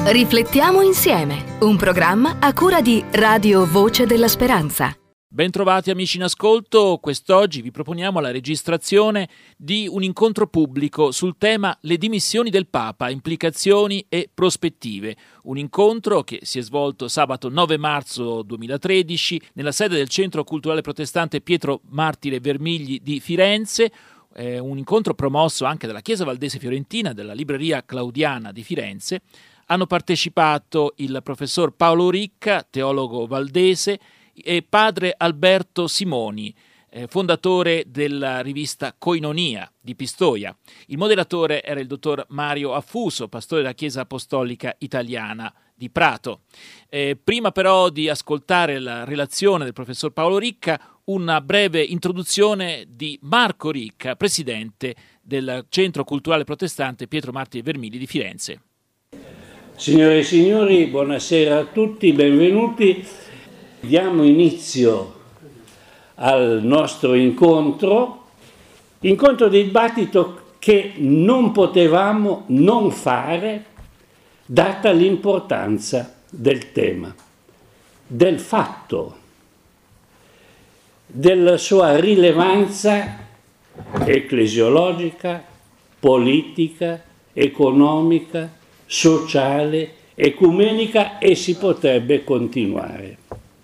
Riflettiamo insieme, un programma a cura di Radio Voce della Speranza. Bentrovati amici in ascolto, quest'oggi vi proponiamo la registrazione di un incontro pubblico sul tema Le dimissioni del Papa, implicazioni e prospettive. Un incontro che si è svolto sabato 9 marzo 2013 nella sede del Centro Culturale Protestante Pietro Martire Vermigli di Firenze. Un incontro promosso anche dalla Chiesa Valdese Fiorentina, della Libreria Claudiana di Firenze. Hanno partecipato il professor Paolo Ricca, teologo valdese, e padre Alberto Simoni, fondatore della rivista Koinonia di Pistoia. Il moderatore era il dottor Mario Affuso, pastore della Chiesa Apostolica Italiana di Prato. Prima però di ascoltare la relazione del professor Paolo Ricca, una breve introduzione di Marco Ricca, presidente del Centro Culturale Protestante Pietro Martire Vermigli di Firenze. Signore e signori, buonasera a tutti, benvenuti. Diamo inizio al nostro incontro dibattito che non potevamo non fare data l'importanza del tema, del fatto, della sua rilevanza ecclesiologica, politica, economica, sociale, ecumenica e si potrebbe continuare.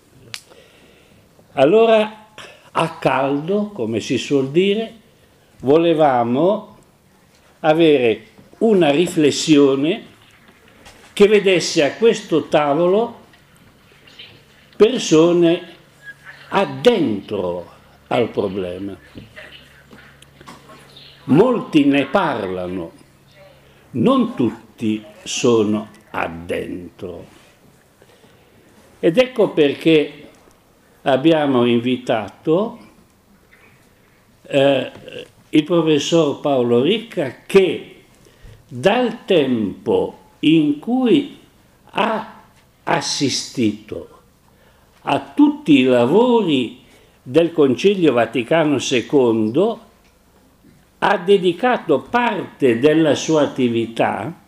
Allora, a caldo, come si suol dire, volevamo avere una riflessione che vedesse a questo tavolo persone addentro al problema. Molti ne parlano, non tutti sono addentro. Ed ecco perché abbiamo invitato il professor Paolo Ricca, che dal tempo in cui ha assistito a tutti i lavori del Concilio Vaticano II ha dedicato parte della sua attività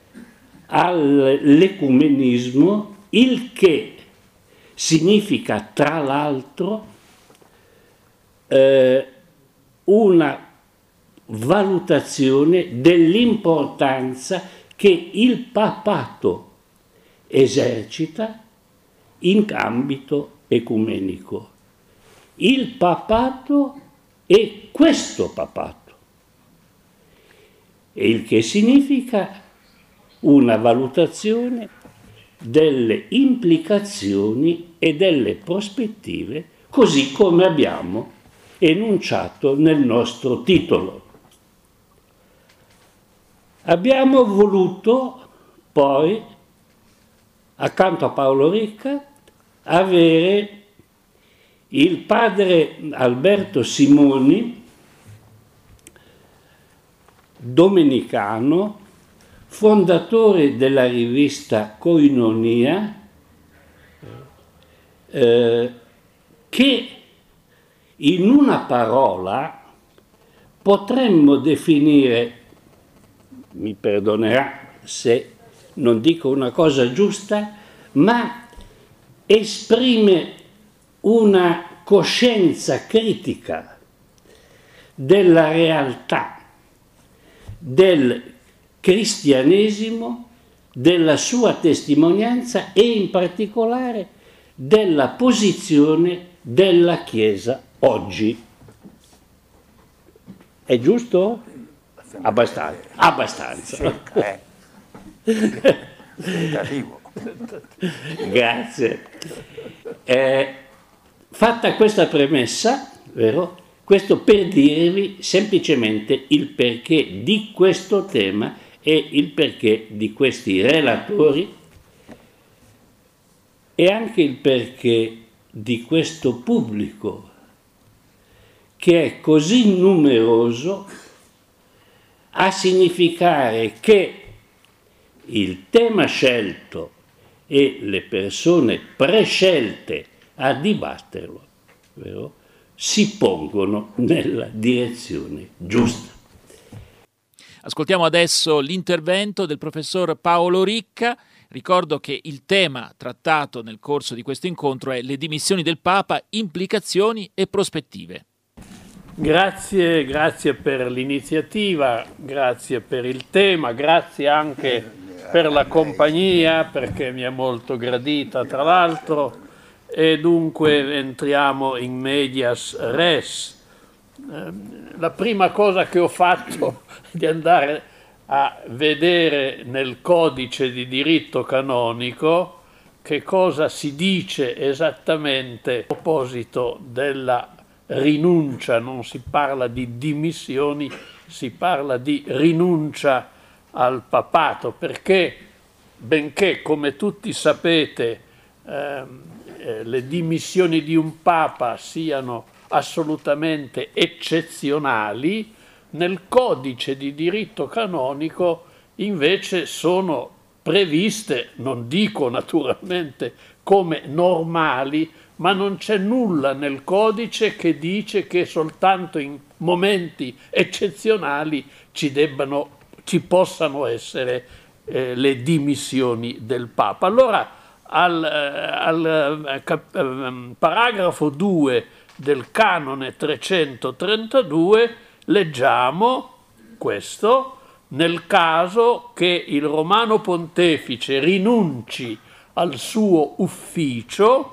all'ecumenismo, il che significa, tra l'altro, una valutazione dell'importanza che il papato esercita in ambito ecumenico. Il papato e questo papato, e il che significa una valutazione delle implicazioni e delle prospettive, così come abbiamo enunciato nel nostro titolo. Abbiamo voluto poi, accanto a Paolo Ricca, avere il padre Alberto Simoni, domenicano, fondatore della rivista Koinonia, che in una parola potremmo definire, mi perdonerà se non dico una cosa giusta, ma esprime una coscienza critica della realtà del cristianesimo, della sua testimonianza e in particolare della posizione della Chiesa oggi. È giusto? Abbastanza. Grazie. Fatta questa premessa, vero? Questo per dirvi semplicemente il perché di questo tema e il perché di questi relatori e anche il perché di questo pubblico che è così numeroso a significare che il tema scelto e le persone prescelte a dibatterlo, vero, si pongono nella direzione giusta. Ascoltiamo adesso l'intervento del professor Paolo Ricca, Ricordo che il tema trattato nel corso di questo incontro è le dimissioni del Papa, implicazioni e prospettive. Grazie per l'iniziativa, grazie per il tema, grazie anche per la compagnia, perché mi è molto gradita tra l'altro, e dunque entriamo in medias res. La prima cosa che ho fatto è di andare a vedere nel codice di diritto canonico che cosa si dice esattamente a proposito della rinuncia. Non si parla di dimissioni, si parla di rinuncia al papato, perché benché, come tutti sapete, le dimissioni di un papa siano assolutamente eccezionali, nel codice di diritto canonico invece sono previste, non dico naturalmente come normali, ma non c'è nulla nel codice che dice che soltanto in momenti eccezionali ci possano essere le dimissioni del Papa. Allora al paragrafo 2 del canone 332 leggiamo questo: nel caso che il Romano Pontefice rinunci al suo ufficio,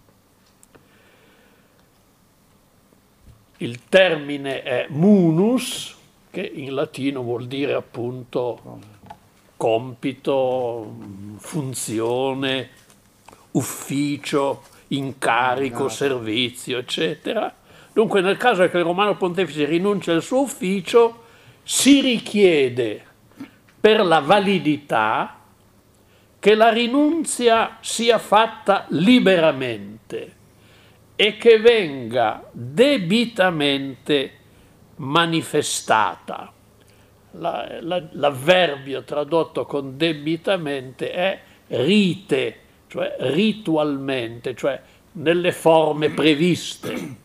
il termine è munus, che in latino vuol dire appunto compito, funzione, ufficio, incarico, servizio, eccetera. Dunque, nel caso che il Romano Pontefice rinuncia al suo ufficio, si richiede per la validità che la rinunzia sia fatta liberamente e che venga debitamente manifestata. L'avverbio tradotto con debitamente è rite, cioè ritualmente, cioè nelle forme previste.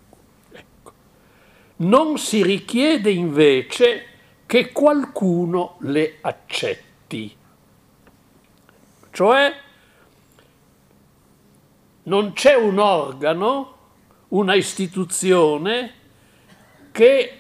Non si richiede invece che qualcuno le accetti, cioè non c'è un organo, una istituzione che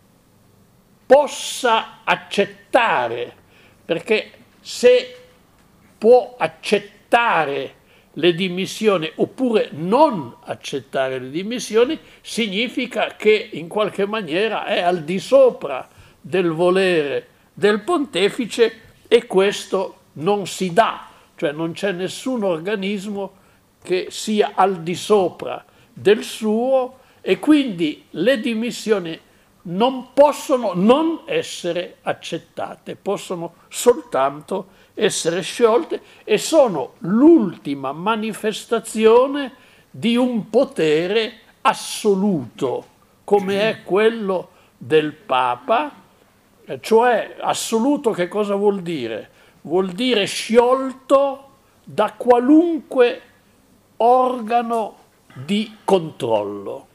possa accettare, perché se può accettare le dimissioni oppure non accettare le dimissioni, significa che in qualche maniera è al di sopra del volere del pontefice, e questo non si dà, cioè non c'è nessun organismo che sia al di sopra del suo, e quindi le dimissioni non possono non essere accettate, possono soltanto essere sciolte, e sono l'ultima manifestazione di un potere assoluto come è quello del Papa. Cioè assoluto che cosa vuol dire? Vuol dire sciolto da qualunque organo di controllo.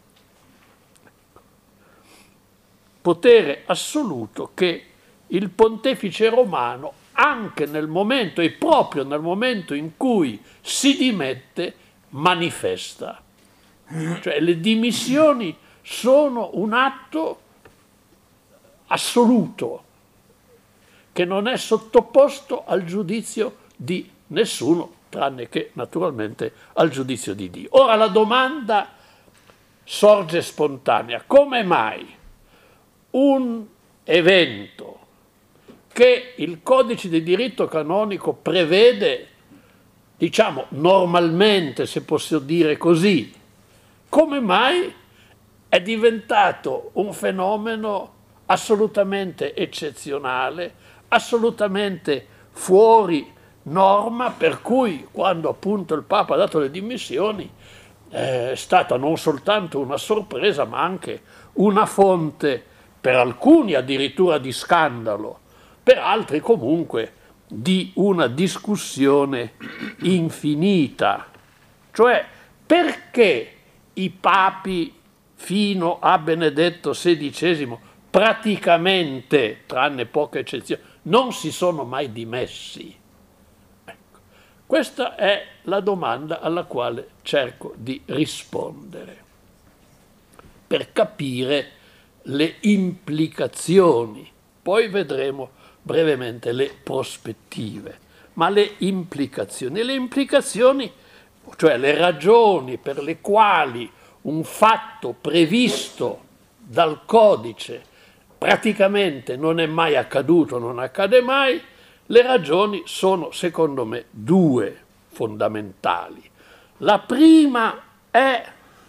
Potere assoluto che il pontefice romano, anche nel momento, e proprio nel momento in cui si dimette, manifesta. Cioè le dimissioni sono un atto assoluto che non è sottoposto al giudizio di nessuno, tranne che naturalmente al giudizio di Dio. Ora la domanda sorge spontanea: come mai un evento che il codice di diritto canonico prevede, diciamo normalmente, se posso dire così, come mai è diventato un fenomeno assolutamente eccezionale, assolutamente fuori norma, per cui quando appunto il Papa ha dato le dimissioni è stata non soltanto una sorpresa, ma anche una fonte per alcuni addirittura di scandalo, per altri comunque di una discussione infinita. Cioè, perché i papi fino a Benedetto XVI praticamente, tranne poche eccezioni, non si sono mai dimessi? Ecco. Questa è la domanda alla quale cerco di rispondere, per capire le implicazioni. Poi vedremo brevemente le prospettive, ma le implicazioni, cioè le ragioni per le quali un fatto previsto dal codice praticamente non è mai accaduto, non accade mai, le ragioni sono, secondo me, due fondamentali. La prima è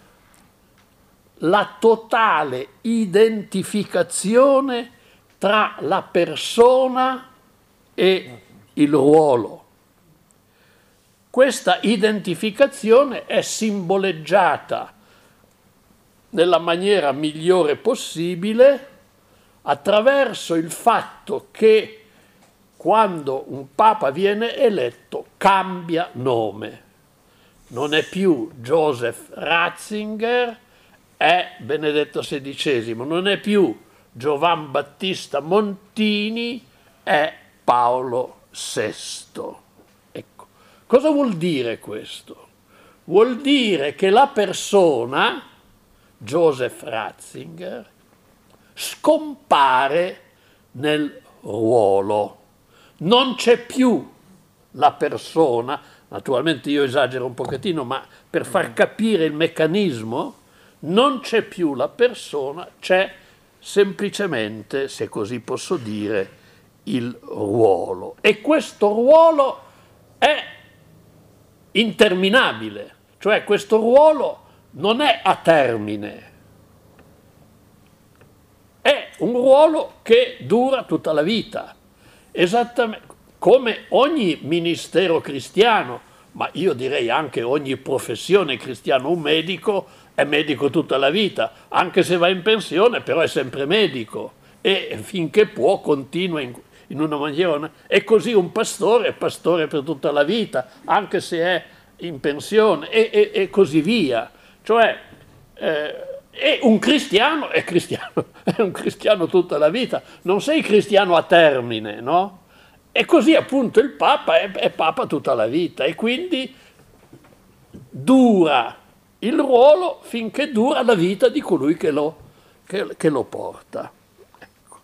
la totale identificazione tra la persona e il ruolo. Questa identificazione è simboleggiata nella maniera migliore possibile attraverso il fatto che quando un papa viene eletto cambia nome. Non è più Joseph Ratzinger, è Benedetto XVI, non è più Giovan Battista Montini, è Paolo VI. Ecco. Cosa vuol dire questo? Vuol dire che la persona, Joseph Ratzinger, scompare nel ruolo. Non c'è più la persona, naturalmente io esagero un pochettino, ma per far capire il meccanismo, non c'è più la persona, c'è semplicemente, se così posso dire, il ruolo. E questo ruolo è interminabile, cioè questo ruolo non è a termine, è un ruolo che dura tutta la vita, esattamente come ogni ministero cristiano, ma io direi anche ogni professione cristiana. Un medico è medico tutta la vita, anche se va in pensione, però è sempre medico e finché può continua in una maniera. E così un pastore è pastore per tutta la vita, anche se è in pensione e così via. Cioè, e un cristiano è un cristiano tutta la vita, non sei cristiano a termine, no? E così appunto il Papa è Papa tutta la vita e quindi dura il ruolo finché dura la vita di colui che lo porta. Ecco.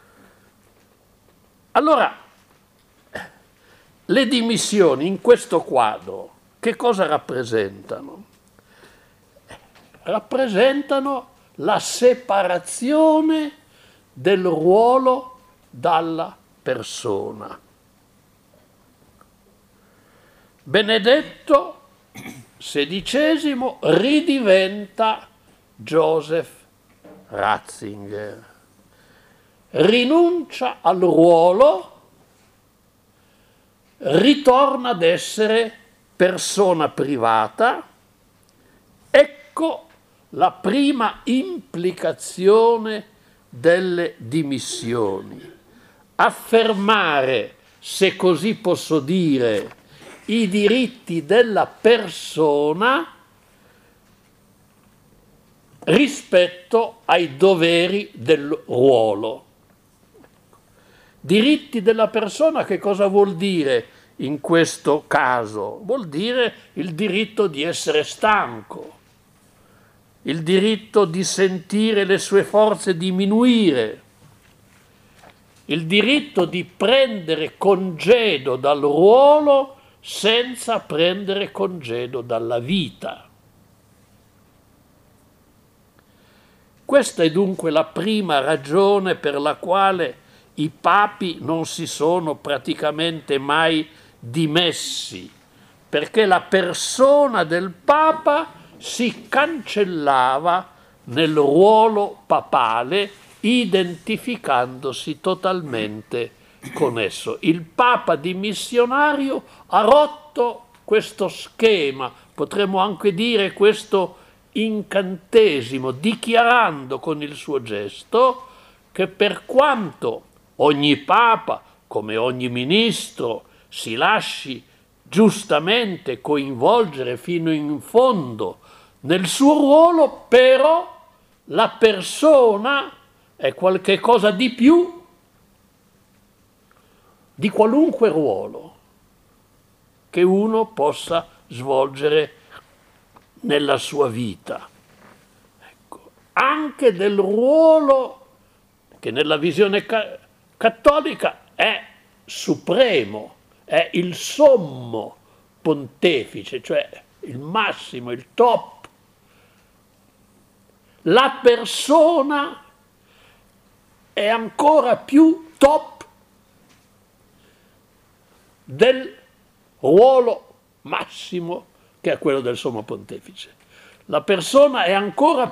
Allora, le dimissioni in questo quadro che cosa rappresentano? Rappresentano la separazione del ruolo dalla persona. Benedetto XVI ridiventa Joseph Ratzinger, rinuncia al ruolo, ritorna ad essere persona privata. Ecco la prima implicazione delle dimissioni. Affermare, se così posso dire, i diritti della persona rispetto ai doveri del ruolo. Diritti della persona che cosa vuol dire in questo caso? Vuol dire il diritto di essere stanco, il diritto di sentire le sue forze diminuire, il diritto di prendere congedo dal ruolo senza prendere congedo dalla vita. Questa è dunque la prima ragione per la quale i papi non si sono praticamente mai dimessi, perché la persona del papa si cancellava nel ruolo papale, identificandosi totalmente con esso. Il Papa dimissionario ha rotto questo schema, potremmo anche dire questo incantesimo, dichiarando con il suo gesto che per quanto ogni Papa, come ogni ministro, si lasci giustamente coinvolgere fino in fondo nel suo ruolo, però la persona è qualche cosa di più di qualunque ruolo che uno possa svolgere nella sua vita. Ecco, anche del ruolo che nella visione cattolica è supremo, è il sommo pontefice, cioè il massimo, il top. La persona è ancora più top del ruolo massimo che è quello del sommo pontefice. La persona è ancora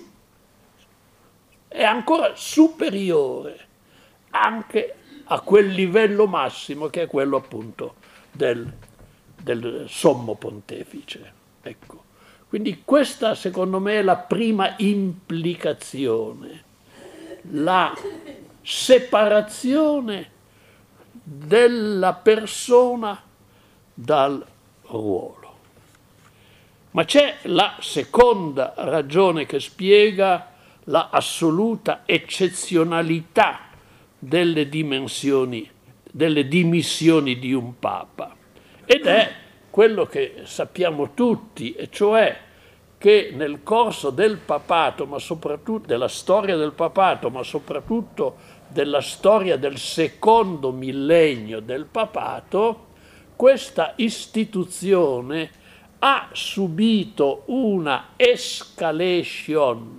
superiore anche a quel livello massimo che è quello appunto del sommo pontefice. Ecco. Quindi questa secondo me è la prima implicazione, la separazione della persona dal ruolo. Ma c'è la seconda ragione che spiega la assoluta eccezionalità delle dimissioni di un Papa, ed è quello che sappiamo tutti, e cioè che nel corso del papato, ma soprattutto della storia del papato, ma soprattutto della storia del secondo millennio del papato, questa istituzione ha subito una escalation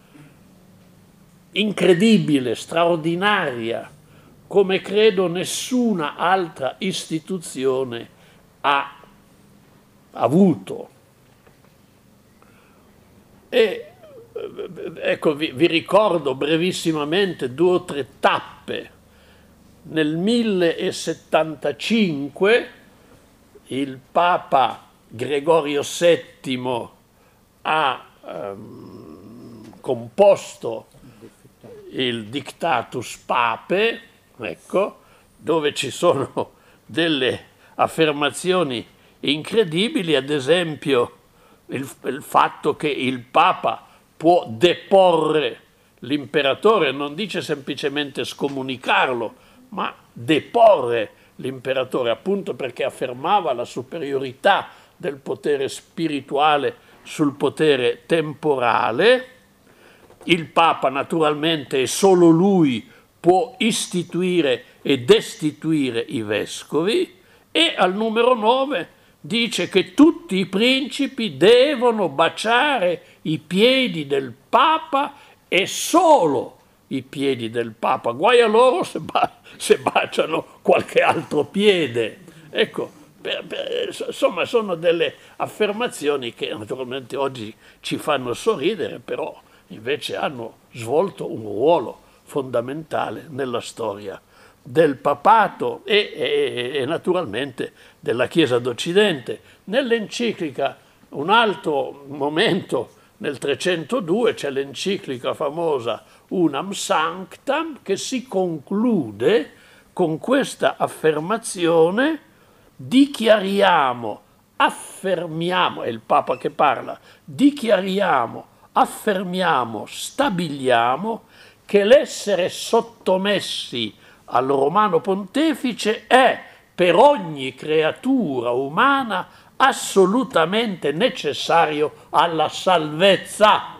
incredibile, straordinaria, come credo nessuna altra istituzione ha avuto. E ecco, vi ricordo brevissimamente 2 o 3 tappe. Nel 1075 il Papa Gregorio VII ha composto il Dictatus Papae, ecco, dove ci sono delle affermazioni incredibili, ad esempio il fatto che il Papa può deporre l'imperatore, non dice semplicemente scomunicarlo, ma deporre l'imperatore, appunto perché affermava la superiorità del potere spirituale sul potere temporale. Il Papa naturalmente, e solo lui, può istituire e destituire i vescovi, e al numero 9 dice che tutti i principi devono baciare i piedi del Papa e solo i piedi del Papa. Guai a loro se baciano qualche altro piede. Ecco, insomma, sono delle affermazioni che naturalmente oggi ci fanno sorridere, però invece hanno svolto un ruolo fondamentale nella storia del papato e naturalmente della Chiesa d'Occidente. Nell'enciclica, un altro momento, nel 302 c'è l'enciclica famosa Unam Sanctam, che si conclude con questa affermazione: dichiariamo, affermiamo, è il Papa che parla, dichiariamo, affermiamo, stabiliamo che l'essere sottomessi al Romano Pontefice è per ogni creatura umana assolutamente necessario alla salvezza.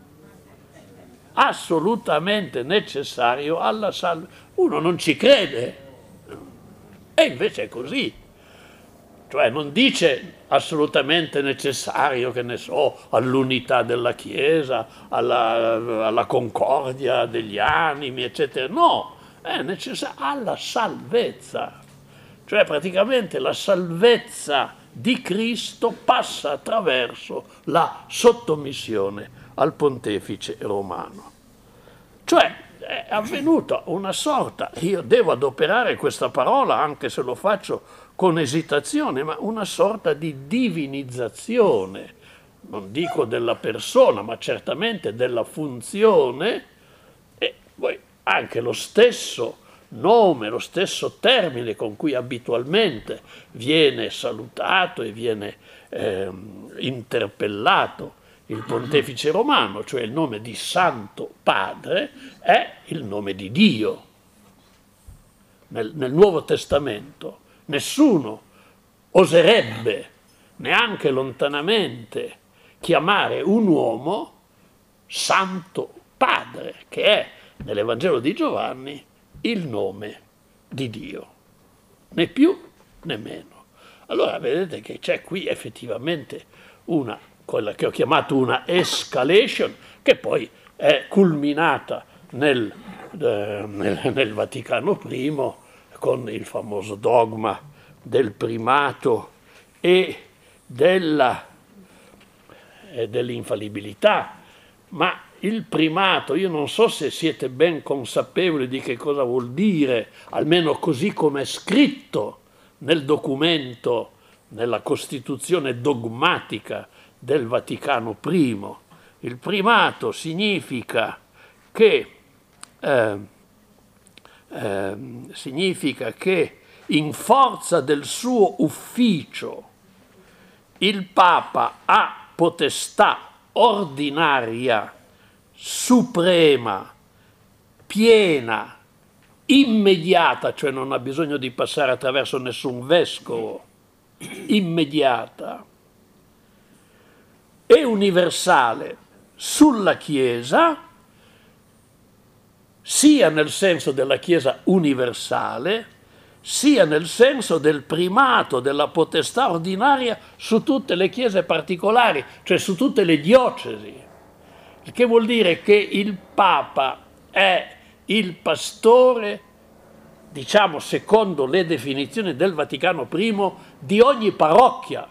Assolutamente necessario alla salvezza. Uno non ci crede, e invece è così. Cioè non dice assolutamente necessario, che ne so, all'unità della Chiesa, alla concordia degli animi, eccetera. No, è necessario alla salvezza. Cioè praticamente la salvezza di Cristo passa attraverso la sottomissione al pontefice romano. Cioè è avvenuta una sorta, io devo adoperare questa parola anche se lo faccio con esitazione, ma una sorta di divinizzazione, non dico della persona, ma certamente della funzione, e poi anche lo stesso nome, lo stesso termine con cui abitualmente viene salutato e viene interpellato il pontefice romano, cioè il nome di Santo Padre, è il nome di Dio. Nel Nuovo Testamento nessuno oserebbe neanche lontanamente chiamare un uomo Santo Padre, che è nell'Evangelo di Giovanni il nome di Dio, né più né meno. Allora vedete che c'è qui effettivamente quella che ho chiamato una escalation, che poi è culminata nel Vaticano I con il famoso dogma del primato e dell'infallibilità. Ma il primato, io non so se siete ben consapevoli di che cosa vuol dire, almeno così come è scritto nel documento, nella Costituzione dogmatica del Vaticano I. Il primato significa che in forza del suo ufficio il Papa ha potestà ordinaria, suprema, piena, immediata, cioè non ha bisogno di passare attraverso nessun vescovo, immediata e universale sulla Chiesa, sia nel senso della Chiesa universale, sia nel senso del primato della potestà ordinaria su tutte le chiese particolari, cioè su tutte le diocesi. Il che vuol dire che il Papa è il pastore, diciamo secondo le definizioni del Vaticano I, di ogni parrocchia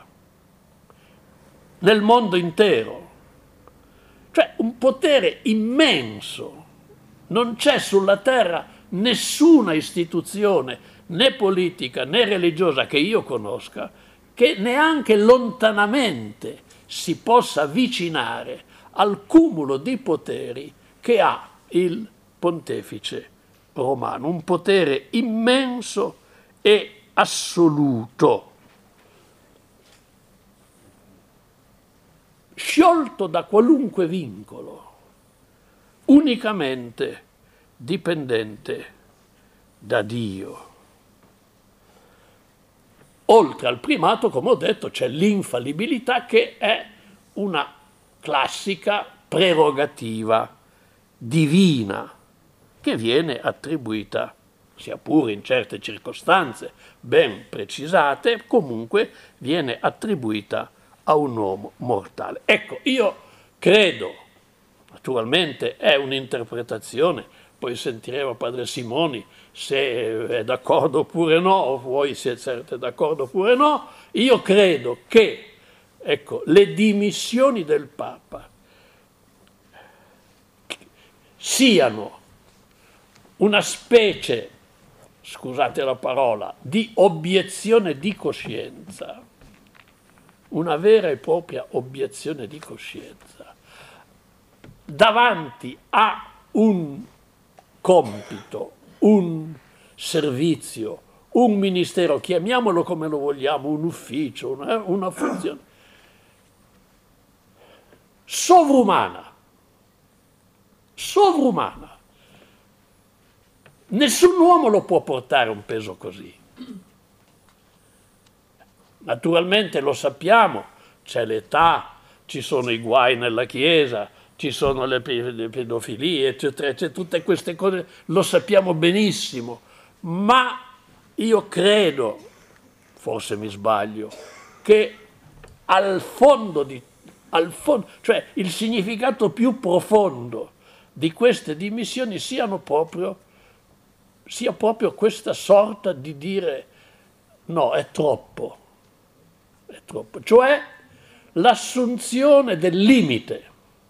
nel mondo intero. Cioè un potere immenso. Non c'è sulla terra nessuna istituzione, né politica né religiosa che io conosca, che neanche lontanamente si possa avvicinare al cumulo di poteri che ha il pontefice romano. Un potere immenso e assoluto, sciolto da qualunque vincolo, unicamente dipendente da Dio. Oltre al primato, come ho detto, c'è l'infallibilità, che è una classica prerogativa divina che viene attribuita, sia pure in certe circostanze ben precisate, comunque viene attribuita a un uomo mortale. Ecco, io credo, naturalmente è un'interpretazione, poi sentiremo Padre Simoni se è d'accordo oppure no, o voi se siete d'accordo oppure no. Io credo che, ecco, le dimissioni del Papa siano una specie, scusate la parola, di obiezione di coscienza, una vera e propria obiezione di coscienza, davanti a un compito, un servizio, un ministero, chiamiamolo come lo vogliamo, un ufficio, una funzione sovrumana. Nessun uomo lo può portare un peso così. Naturalmente lo sappiamo, c'è l'età, ci sono i guai nella Chiesa, ci sono le pedofilie, eccetera, eccetera, tutte queste cose lo sappiamo benissimo, ma io credo, forse mi sbaglio, che al fondo, cioè il significato più profondo di queste dimissioni sia proprio questa sorta di dire no, è troppo, cioè l'assunzione del limite.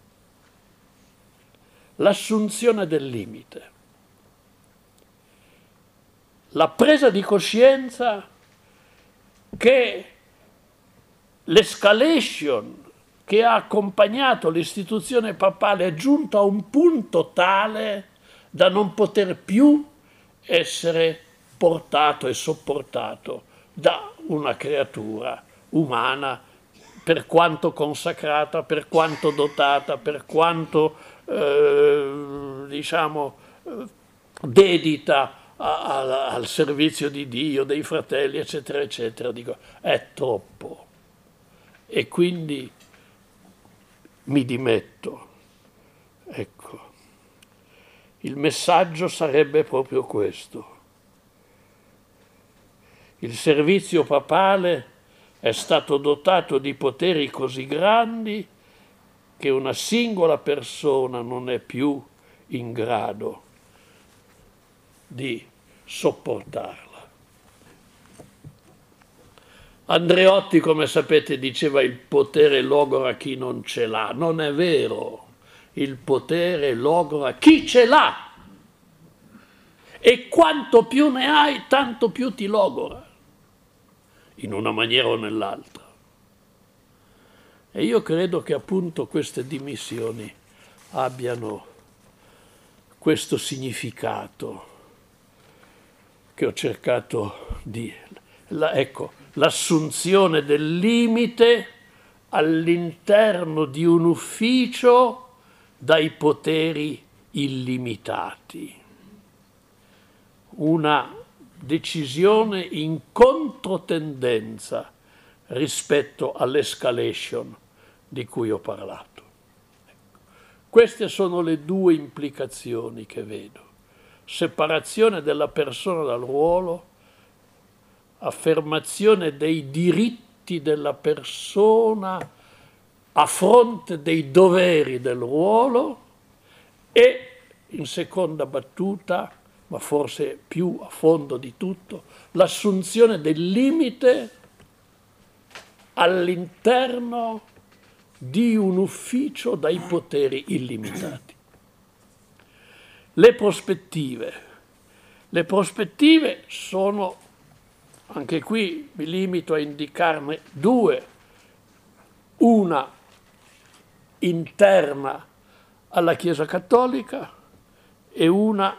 La presa di coscienza che l'escalation che ha accompagnato l'istituzione papale è giunta a un punto tale da non poter più essere portato e sopportato da una creatura umana, per quanto consacrata, per quanto dotata, per quanto dedita al servizio di Dio, dei fratelli, eccetera, eccetera. Dico, è troppo. E quindi mi dimetto. Ecco, il messaggio sarebbe proprio questo. Il servizio papale è stato dotato di poteri così grandi che una singola persona non è più in grado di sopportarla. Andreotti, come sapete, diceva il potere logora chi non ce l'ha. Non è vero, il potere logora chi ce l'ha. E quanto più ne hai, tanto più ti logora, in una maniera o nell'altra. E io credo che appunto queste dimissioni abbiano questo significato che ho cercato di... ecco, l'assunzione del limite all'interno di un ufficio dai poteri illimitati. Una decisione in controtendenza rispetto all'escalation di cui ho parlato. Queste sono le due implicazioni che vedo. Separazione della persona dal ruolo, affermazione dei diritti della persona a fronte dei doveri del ruolo e, in seconda battuta, ma forse più a fondo di tutto, l'assunzione del limite all'interno di un ufficio dai poteri illimitati. Le prospettive sono, anche qui mi limito a indicarne due, una interna alla Chiesa Cattolica e una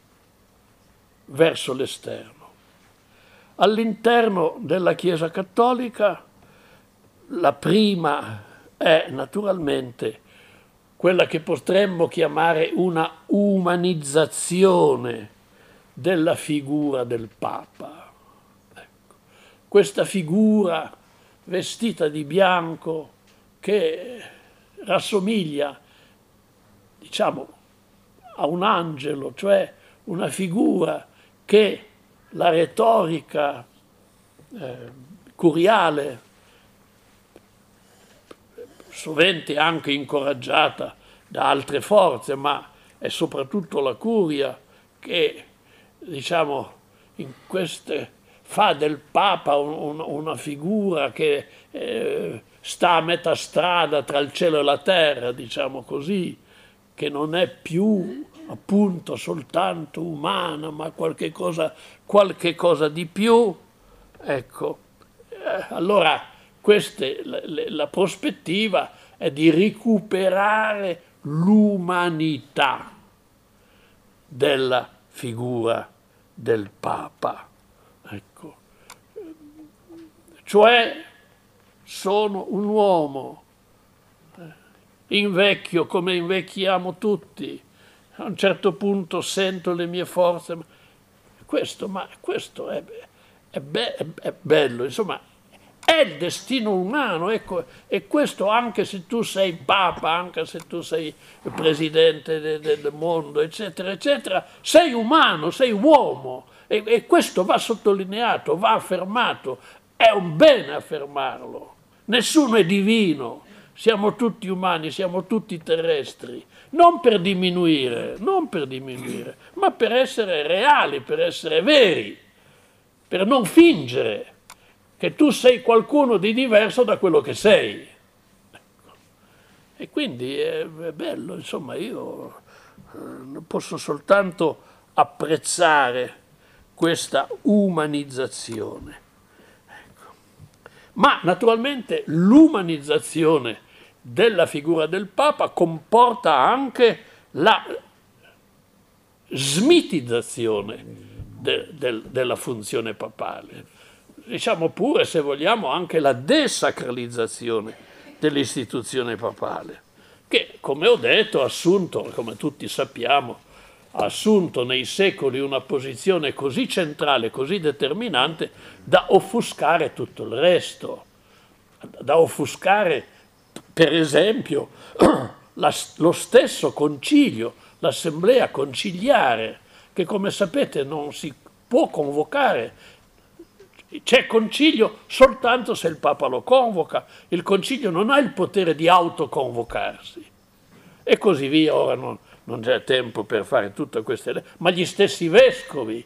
verso l'esterno. All'interno della Chiesa Cattolica la prima è naturalmente quella che potremmo chiamare una umanizzazione della figura del Papa. Ecco. Questa figura vestita di bianco che rassomiglia, diciamo, a un angelo, cioè una figura che la retorica curiale, sovente anche incoraggiata da altre forze, ma è soprattutto la curia che, diciamo, in queste fa del Papa una figura che sta a metà strada tra il cielo e la terra, diciamo così, che non è più appunto soltanto umana, ma qualche cosa di più. Ecco, allora la prospettiva è di recuperare l'umanità della figura del Papa. Ecco. Cioè sono un uomo, invecchio come invecchiamo tutti, a un certo punto sento le mie forze, ma questo è bello, insomma, è il destino umano, ecco, e questo anche se tu sei Papa, anche se tu sei il presidente del mondo, eccetera, eccetera, sei umano, sei uomo, e questo va sottolineato, va affermato, è un bene affermarlo. Nessuno è divino, siamo tutti umani, siamo tutti terrestri, non per diminuire, ma per essere reali, per essere veri, per non fingere che tu sei qualcuno di diverso da quello che sei. E quindi è bello, insomma, io posso soltanto apprezzare questa umanizzazione. Ecco. Ma naturalmente l'umanizzazione della figura del Papa comporta anche la smitizzazione della funzione papale. Diciamo pure, se vogliamo, anche la desacralizzazione dell'istituzione papale, che, come ho detto, ha assunto, come tutti sappiamo, ha assunto nei secoli una posizione così centrale, così determinante, da offuscare tutto il resto, da offuscare, per esempio, lo stesso concilio, l'assemblea conciliare, che come sapete non si può convocare. C'è concilio soltanto se il Papa lo convoca, il concilio non ha il potere di autoconvocarsi. E così via. Ora non c'è tempo per fare tutte queste, ma gli stessi vescovi,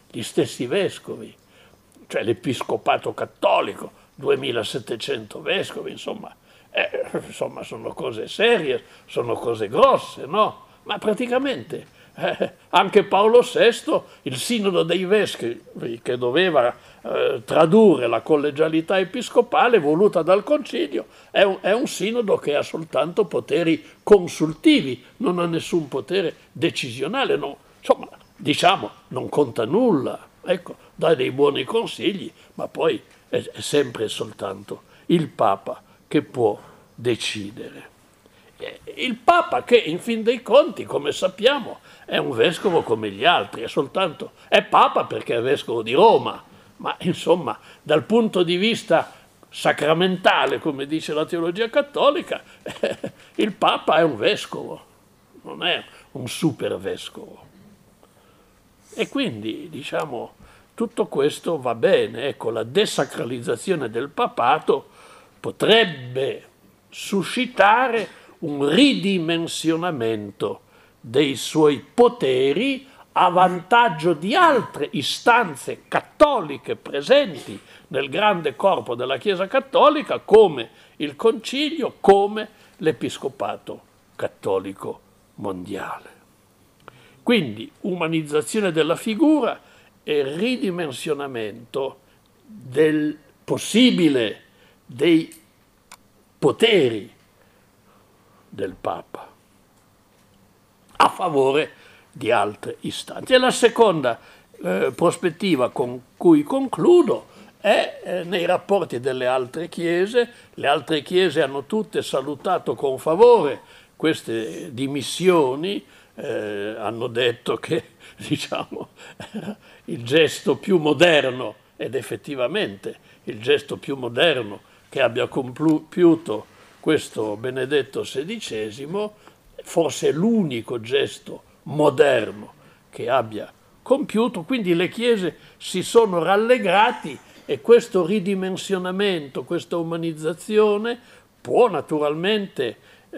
cioè l'Episcopato cattolico, 2700 vescovi, insomma, sono cose serie, sono cose grosse, no? Ma praticamente anche Paolo VI, il sinodo dei vescovi, che doveva tradurre la collegialità episcopale voluta dal concilio, è un sinodo che ha soltanto poteri consultivi, non ha nessun potere decisionale, no, insomma, diciamo, non conta nulla, ecco, dà dei buoni consigli, ma poi è sempre e soltanto il Papa che può decidere. Il Papa, che in fin dei conti, come sappiamo, è un vescovo come gli altri, è Papa perché è vescovo di Roma, ma insomma dal punto di vista sacramentale, come dice la teologia cattolica, il Papa è un vescovo, non è un super vescovo. E quindi, diciamo, tutto questo va bene. Ecco, la desacralizzazione del papato potrebbe suscitare un ridimensionamento dei suoi poteri a vantaggio di altre istanze cattoliche presenti nel grande corpo della Chiesa cattolica, come il Concilio, come l'Episcopato cattolico mondiale. Quindi umanizzazione della figura e ridimensionamento del possibile dei poteri del Papa a favore di altre istanze. E la seconda prospettiva con cui concludo è nei rapporti delle altre chiese. Le altre chiese hanno tutte salutato con favore queste dimissioni, hanno detto che, diciamo, il gesto più moderno, ed effettivamente il gesto più moderno che abbia compiuto questo Benedetto XVI, forse l'unico gesto moderno che abbia compiuto, quindi le chiese si sono rallegrati e questo ridimensionamento, questa umanizzazione può naturalmente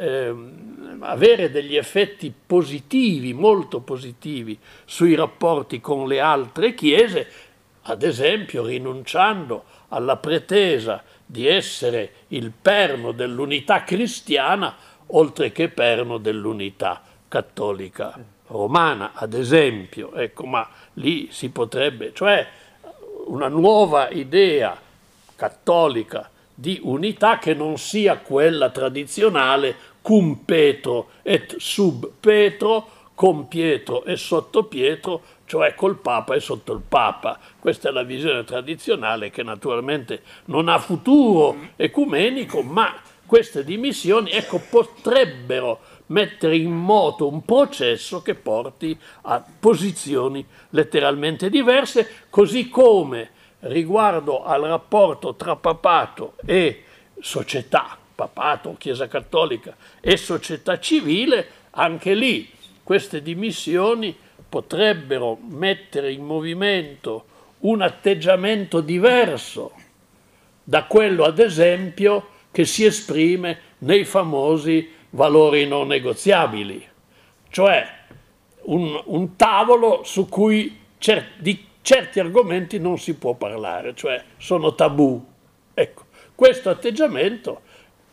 avere degli effetti positivi, molto positivi, sui rapporti con le altre chiese, ad esempio rinunciando alla pretesa di essere il perno dell'unità cristiana, oltre che perno dell'unità cattolica romana, ad esempio. Ecco, ma lì si potrebbe, cioè una nuova idea cattolica di unità che non sia quella tradizionale cum Petro et sub Petro, con Pietro e sotto Pietro, cioè col Papa e sotto il Papa. Questa è la visione tradizionale che naturalmente non ha futuro ecumenico, ma queste dimissioni, ecco, potrebbero mettere in moto un processo che porti a posizioni letteralmente diverse, così come riguardo al rapporto tra papato e società, papato, Chiesa Cattolica e società civile, anche lì queste dimissioni potrebbero mettere in movimento un atteggiamento diverso da quello, ad esempio, che si esprime nei famosi valori non negoziabili, cioè un tavolo su cui di certi argomenti non si può parlare, cioè sono tabù. Ecco, questo atteggiamento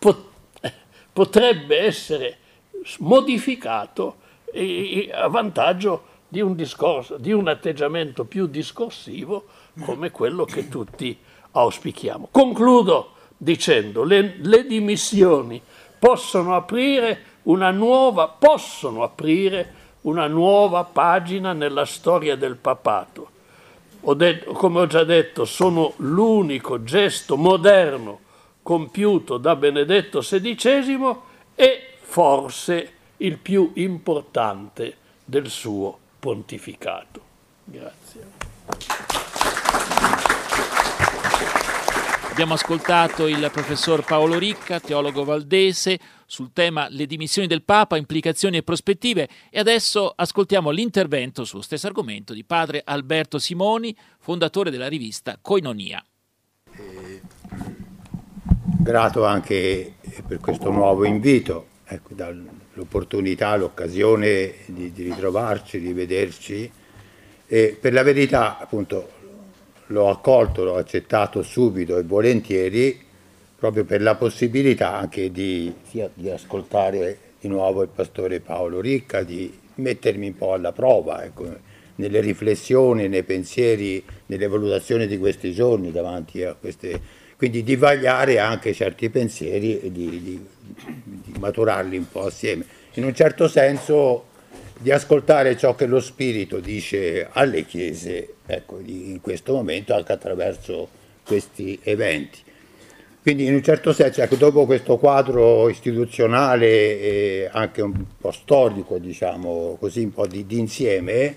potrebbe essere modificato a vantaggio di un discorso, di un atteggiamento più discorsivo come quello che tutti auspichiamo. Concludo dicendo le dimissioni possono aprire una nuova pagina nella storia del papato. Come ho già detto, sono l'unico gesto moderno compiuto da Benedetto XVI e forse il più importante del suo pontificato. Grazie. Abbiamo ascoltato il professor Paolo Ricca, teologo valdese, sul tema le dimissioni del Papa, implicazioni e prospettive, e adesso ascoltiamo l'intervento sullo stesso argomento di padre Alberto Simoni, fondatore della rivista Koinonia. Grato anche per questo nuovo invito, ecco, l'opportunità, l'occasione di ritrovarci, di vederci, e per la verità appunto l'ho accolto, l'ho accettato subito e volentieri, proprio per la possibilità anche di ascoltare di nuovo il pastore Paolo Ricca, di mettermi un po' alla prova, ecco, nelle riflessioni, nei pensieri, nelle valutazioni di questi giorni davanti a queste, quindi di vagliare anche certi pensieri e di maturarli un po' assieme. In un certo senso di ascoltare ciò che lo Spirito dice alle Chiese, ecco, in questo momento, anche attraverso questi eventi. Quindi in un certo senso, ecco, dopo questo quadro istituzionale e anche un po' storico, diciamo così, un po' di insieme,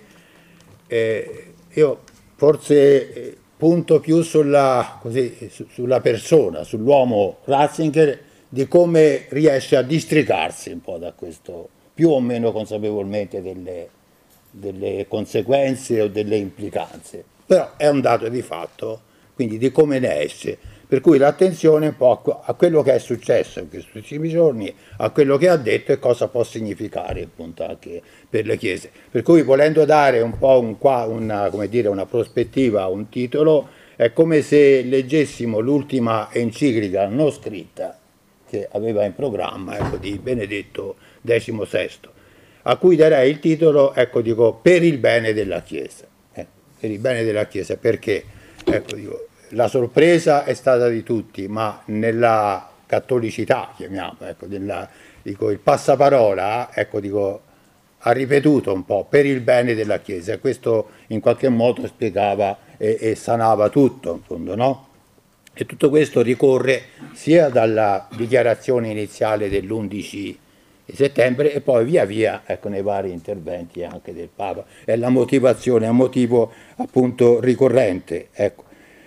io forse punto più sulla persona, sull'uomo Ratzinger, di come riesce a districarsi un po' da questo, più o meno consapevolmente delle conseguenze o delle implicanze, però è un dato di fatto, quindi di come ne esce, per cui l'attenzione un po' a quello che è successo in questi ultimi giorni, a quello che ha detto e cosa può significare appunto anche per le Chiese. Per cui volendo dare un po' una prospettiva, un titolo, è come se leggessimo l'ultima enciclica non scritta che aveva in programma, ecco, di Benedetto XVI, a cui darei il titolo, ecco, dico, per il bene della Chiesa. Per il bene della Chiesa, perché, ecco, dico, la sorpresa è stata di tutti, ma nella cattolicità, chiamiamo, ecco, il passaparola, ecco, dico, ha ripetuto un po' per il bene della Chiesa, e questo in qualche modo spiegava e sanava tutto, in fondo, no? E tutto questo ricorre sia dalla dichiarazione iniziale dell'11 settembre e poi via via, ecco, nei vari interventi anche del Papa. È la motivazione, è un motivo appunto ricorrente, ecco.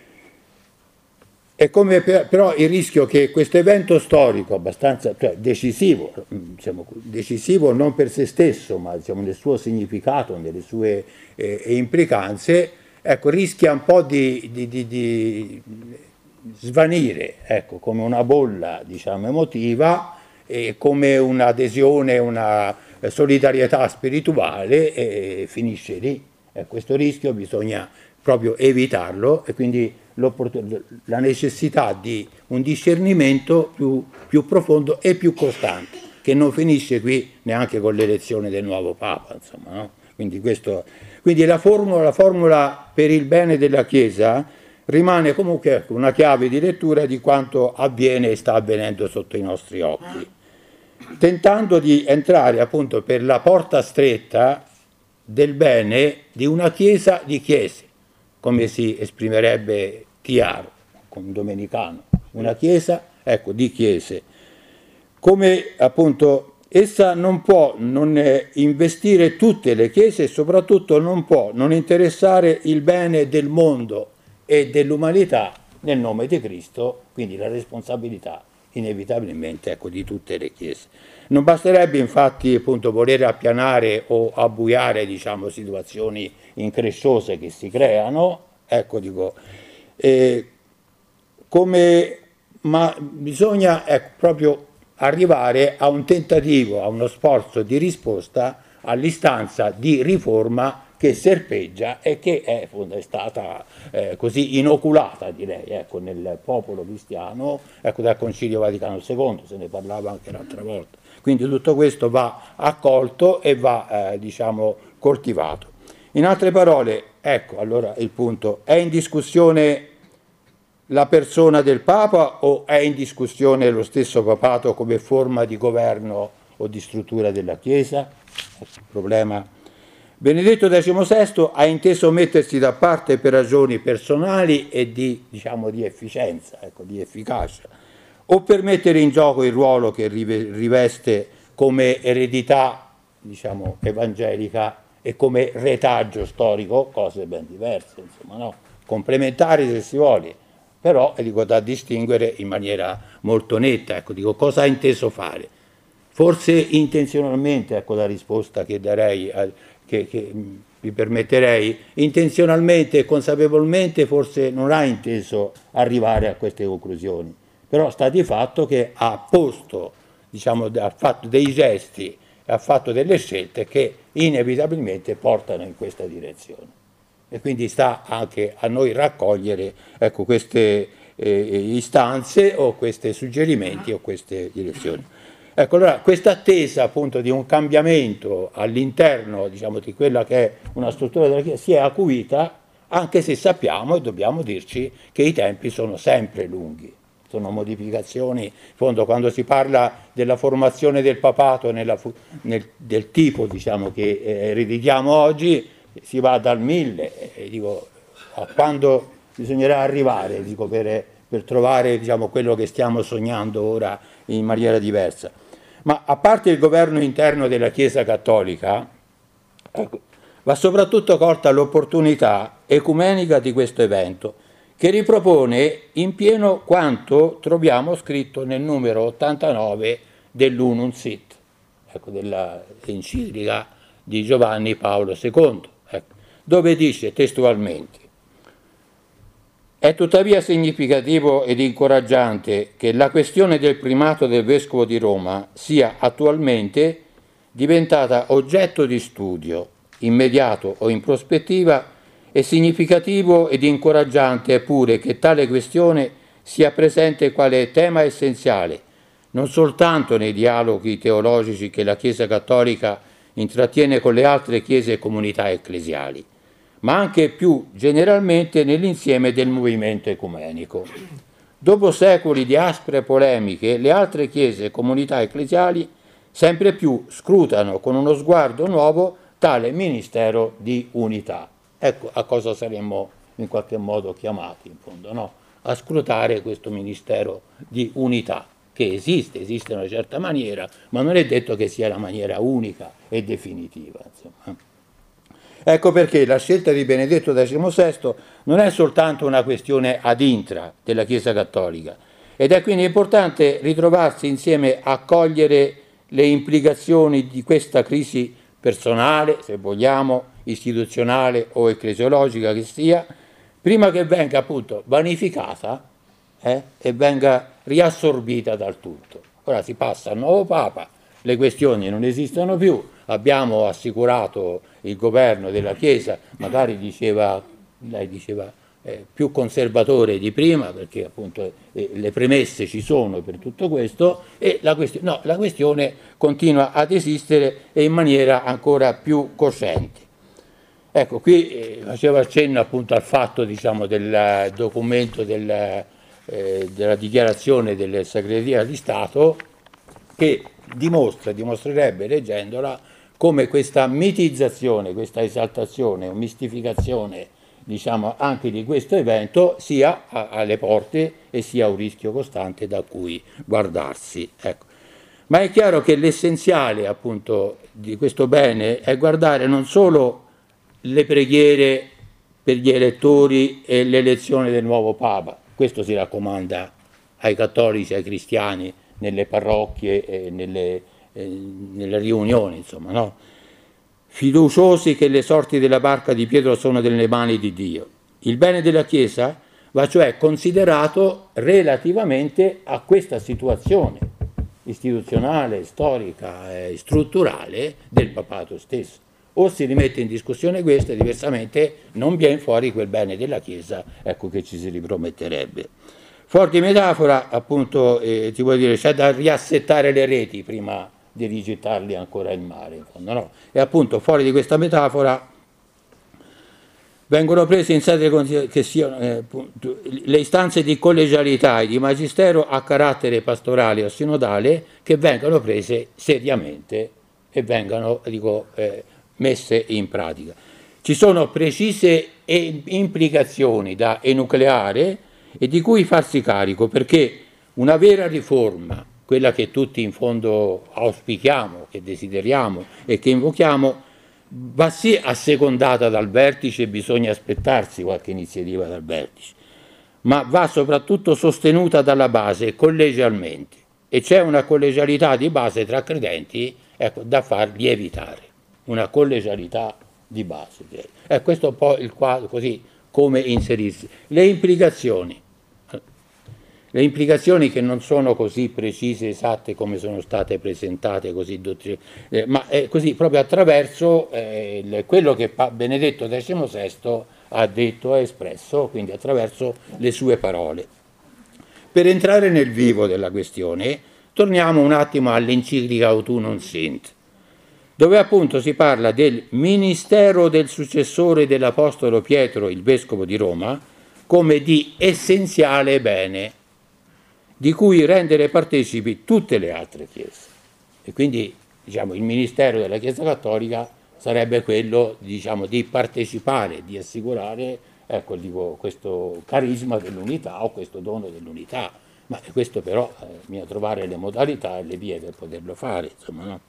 È come però il rischio che questo evento storico abbastanza, cioè decisivo, diciamo, decisivo non per se stesso, ma diciamo, nel suo significato, nelle sue implicanze, ecco, rischia un po' di svanire, ecco, come una bolla, diciamo, emotiva, e come un'adesione, una solidarietà spirituale, e finisce lì. Questo rischio bisogna proprio evitarlo, e quindi la necessità di un discernimento più profondo e più costante, che non finisce qui neanche con l'elezione del nuovo Papa, insomma, no? Quindi la formula per il bene della Chiesa rimane comunque una chiave di lettura di quanto avviene e sta avvenendo sotto i nostri occhi, tentando di entrare appunto per la porta stretta del bene di una Chiesa di chiese, come si esprimerebbe chiaro con domenicano, una Chiesa, ecco, di chiese, come appunto essa non può non investire tutte le chiese e soprattutto non può non interessare il bene del mondo e dell'umanità nel nome di Cristo, quindi la responsabilità inevitabilmente, ecco, di tutte le chiese. Non basterebbe infatti appunto voler appianare o abbuiare, diciamo, situazioni incresciose che si creano, ecco, dico, ma bisogna, ecco, proprio arrivare a un tentativo, a uno sforzo di risposta all'istanza di riforma che serpeggia e che è stata così inoculata, direi, ecco, nel popolo cristiano, ecco, dal Concilio Vaticano II, se ne parlava anche l'altra volta. Quindi tutto questo va accolto e va, diciamo, coltivato. In altre parole, ecco, allora il punto, è in discussione la persona del Papa o è in discussione lo stesso papato come forma di governo o di struttura della Chiesa? Ecco, il problema. Benedetto XVI ha inteso mettersi da parte per ragioni personali e di efficienza, ecco, di efficacia, o per mettere in gioco il ruolo che riveste come eredità diciamo, evangelica e come retaggio storico cose ben diverse, insomma, no? Complementari se si vuole, però dico, da distinguere in maniera molto netta. Ecco, dico, cosa ha inteso fare? Forse intenzionalmente, ecco la risposta che darei, che mi permetterei, intenzionalmente e consapevolmente forse non ha inteso arrivare a queste conclusioni, però sta di fatto che ha posto, diciamo, ha fatto dei gesti, ha fatto delle scelte che inevitabilmente portano in questa direzione. E quindi sta anche a noi raccogliere, ecco, queste istanze o questi suggerimenti o queste direzioni. Ecco, allora questa attesa appunto di un cambiamento all'interno, diciamo, di quella che è una struttura della Chiesa si è acuita, anche se sappiamo e dobbiamo dirci che i tempi sono sempre lunghi. Sono modificazioni, in fondo quando si parla della formazione del papato del tipo, diciamo, che ereditiamo oggi, si va dal 1000, dico, a quando bisognerà arrivare, dico, per trovare, diciamo, quello che stiamo sognando ora in maniera diversa. Ma a parte il governo interno della Chiesa Cattolica, ecco, va soprattutto colta l'opportunità ecumenica di questo evento, che ripropone in pieno quanto troviamo scritto nel numero 89 dell'Unum Sit, ecco, della enciclica di Giovanni Paolo II, ecco, dove dice testualmente: è tuttavia significativo ed incoraggiante che la questione del primato del Vescovo di Roma sia attualmente diventata oggetto di studio, immediato o in prospettiva. È significativo ed incoraggiante pure che tale questione sia presente quale tema essenziale, non soltanto nei dialoghi teologici che la Chiesa Cattolica intrattiene con le altre chiese e comunità ecclesiali, ma anche più generalmente nell'insieme del movimento ecumenico. Dopo secoli di aspre polemiche, le altre chiese e comunità ecclesiali sempre più scrutano con uno sguardo nuovo tale ministero di unità. Ecco a cosa saremmo in qualche modo chiamati, in fondo, no? A scrutare questo ministero di unità, che esiste in una certa maniera, ma non è detto che sia la maniera unica e definitiva, insomma. Ecco perché la scelta di Benedetto XVI non è soltanto una questione ad intra della Chiesa Cattolica, ed è quindi importante ritrovarsi insieme a cogliere le implicazioni di questa crisi personale, se vogliamo, istituzionale o ecclesiologica che sia, prima che venga appunto vanificata e venga riassorbita dal tutto. Ora si passa al nuovo Papa, le questioni non esistono più, abbiamo assicurato il governo della Chiesa, magari lei diceva più conservatore di prima, perché appunto le premesse ci sono per tutto questo, e la questione continua ad esistere e in maniera ancora più cosciente. Ecco, qui faceva accenno appunto al fatto, diciamo, del documento della dichiarazione della Segreteria di Stato, che dimostrerebbe, leggendola, come questa mitizzazione, questa esaltazione o mistificazione, diciamo, anche di questo evento sia alle porte e sia un rischio costante da cui guardarsi. Ecco. Ma è chiaro che l'essenziale appunto di questo bene è guardare non solo le preghiere per gli elettori e l'elezione del nuovo Papa, questo si raccomanda ai cattolici, ai cristiani, nelle parrocchie e nelle riunioni, insomma, no? Fiduciosi che le sorti della barca di Pietro sono nelle mani di Dio. Il bene della Chiesa va cioè considerato relativamente a questa situazione istituzionale, storica e strutturale del papato stesso. O si rimette in discussione questo e diversamente non viene fuori quel bene della Chiesa, ecco, che ci si riprometterebbe. Fuori di metafora, appunto, ti vuol dire, c'è da riassettare le reti prima di rigettarli ancora in mare, in fondo, no? E appunto fuori di questa metafora vengono prese in seria che siano le istanze di collegialità e di magistero a carattere pastorale o sinodale, che vengano prese seriamente e vengano, dico, messe in pratica. Ci sono precise implicazioni da enucleare e di cui farsi carico, perché una vera riforma quella che tutti in fondo auspichiamo, che desideriamo e che invochiamo, va sì assecondata dal vertice, bisogna aspettarsi qualche iniziativa dal vertice, ma va soprattutto sostenuta dalla base collegialmente, e c'è una collegialità di base tra credenti, ecco, da far lievitare, una collegialità di base. Questo è un po' il quadro, così come inserirsi. Le implicazioni che non sono così precise, esatte come sono state presentate, così ma così proprio attraverso quello che Benedetto XVI ha detto e espresso, quindi attraverso le sue parole. Per entrare nel vivo della questione, torniamo un attimo all'enciclica Autunum Sint, dove appunto si parla del ministero del successore dell'Apostolo Pietro, il Vescovo di Roma, come di essenziale bene, di cui rendere partecipi tutte le altre chiese. E quindi, diciamo, il ministero della Chiesa Cattolica sarebbe quello, diciamo, di partecipare, di assicurare, ecco, dico, questo carisma dell'unità o questo dono dell'unità. Ma questo però bisogna trovare le modalità e le vie per poterlo fare, insomma, no?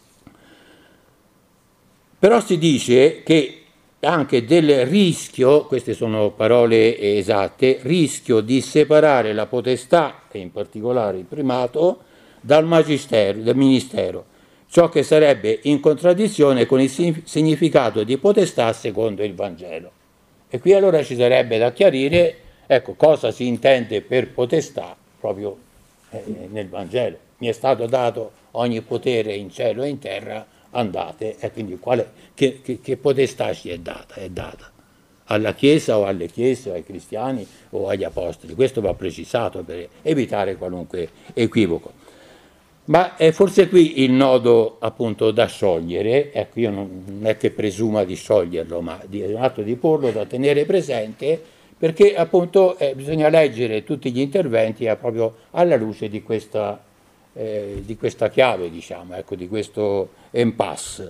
Però si dice che anche del rischio, queste sono parole esatte, rischio di separare la potestà, e in particolare il primato, dal magistero, dal ministero, ciò che sarebbe in contraddizione con il significato di potestà secondo il Vangelo. E qui allora ci sarebbe da chiarire, ecco, cosa si intende per potestà proprio nel Vangelo. Mi è stato dato ogni potere in cielo e in terra, andate, e quindi che potestà ci è data? È data alla Chiesa o alle Chiese o ai cristiani o agli Apostoli. Questo va precisato per evitare qualunque equivoco. Ma è forse qui il nodo appunto da sciogliere, ecco, io non è che presuma di scioglierlo, ma è un atto di porlo da tenere presente, perché appunto bisogna leggere tutti gli interventi proprio alla luce di questa chiave, diciamo, ecco, di questo impasse.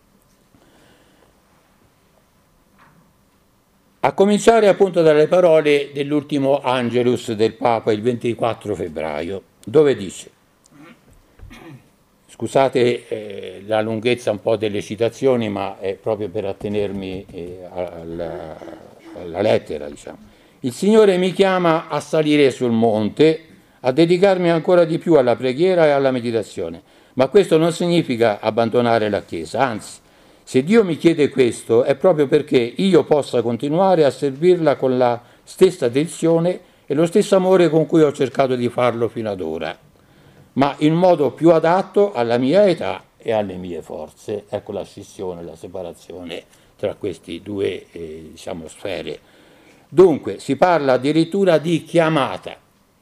A cominciare appunto dalle parole dell'ultimo Angelus del Papa il 24 febbraio, dove dice, scusate la lunghezza un po' delle citazioni, ma è proprio per attenermi alla lettera, diciamo. Il Signore mi chiama a salire sul monte, a dedicarmi ancora di più alla preghiera e alla meditazione, ma questo non significa abbandonare la Chiesa, anzi, se Dio mi chiede questo è proprio perché io possa continuare a servirla con la stessa dedizione e lo stesso amore con cui ho cercato di farlo fino ad ora, ma in modo più adatto alla mia età e alle mie forze. Ecco la scissione, la separazione tra queste due diciamo, sfere. Dunque si parla addirittura di chiamata,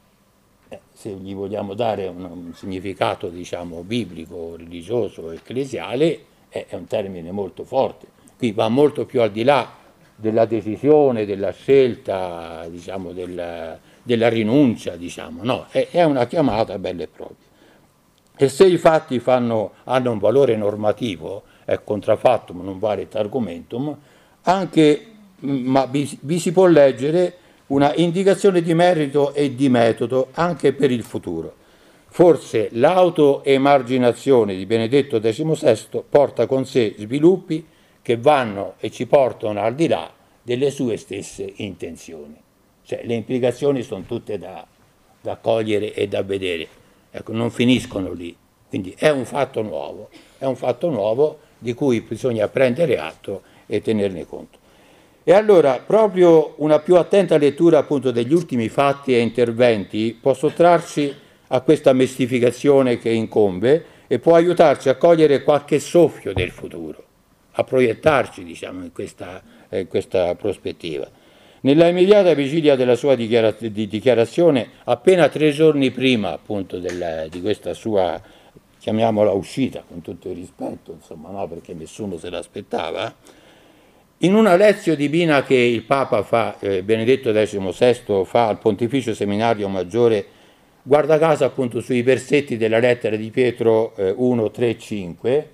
se gli vogliamo dare un significato diciamo biblico, religioso, ecclesiale, è un termine molto forte. Qui va molto più al di là della decisione, della scelta, diciamo, della rinuncia, diciamo. No, è una chiamata bella e propria. E se i fatti hanno un valore normativo, è contrafattum non vale argumentum, anche, ma vi si può leggere una indicazione di merito e di metodo anche per il futuro. Forse l'autoemarginazione di Benedetto XVI porta con sé sviluppi che vanno e ci portano al di là delle sue stesse intenzioni. Cioè le implicazioni sono tutte da cogliere e da vedere, ecco, non finiscono lì. Quindi è un fatto nuovo di cui bisogna prendere atto e tenerne conto. E allora proprio una più attenta lettura appunto degli ultimi fatti e interventi può sottrarci a questa mistificazione che incombe e può aiutarci a cogliere qualche soffio del futuro, a proiettarci diciamo in questa prospettiva. Nella immediata vigilia della sua dichiarazione, appena 3 giorni prima appunto di questa sua, chiamiamola uscita, con tutto il rispetto, insomma, no, perché nessuno se l'aspettava, in una lezione divina che il Papa fa, Benedetto XVI fa al Pontificio Seminario Maggiore, guarda caso appunto sui versetti della lettera di Pietro 1, 3, 5,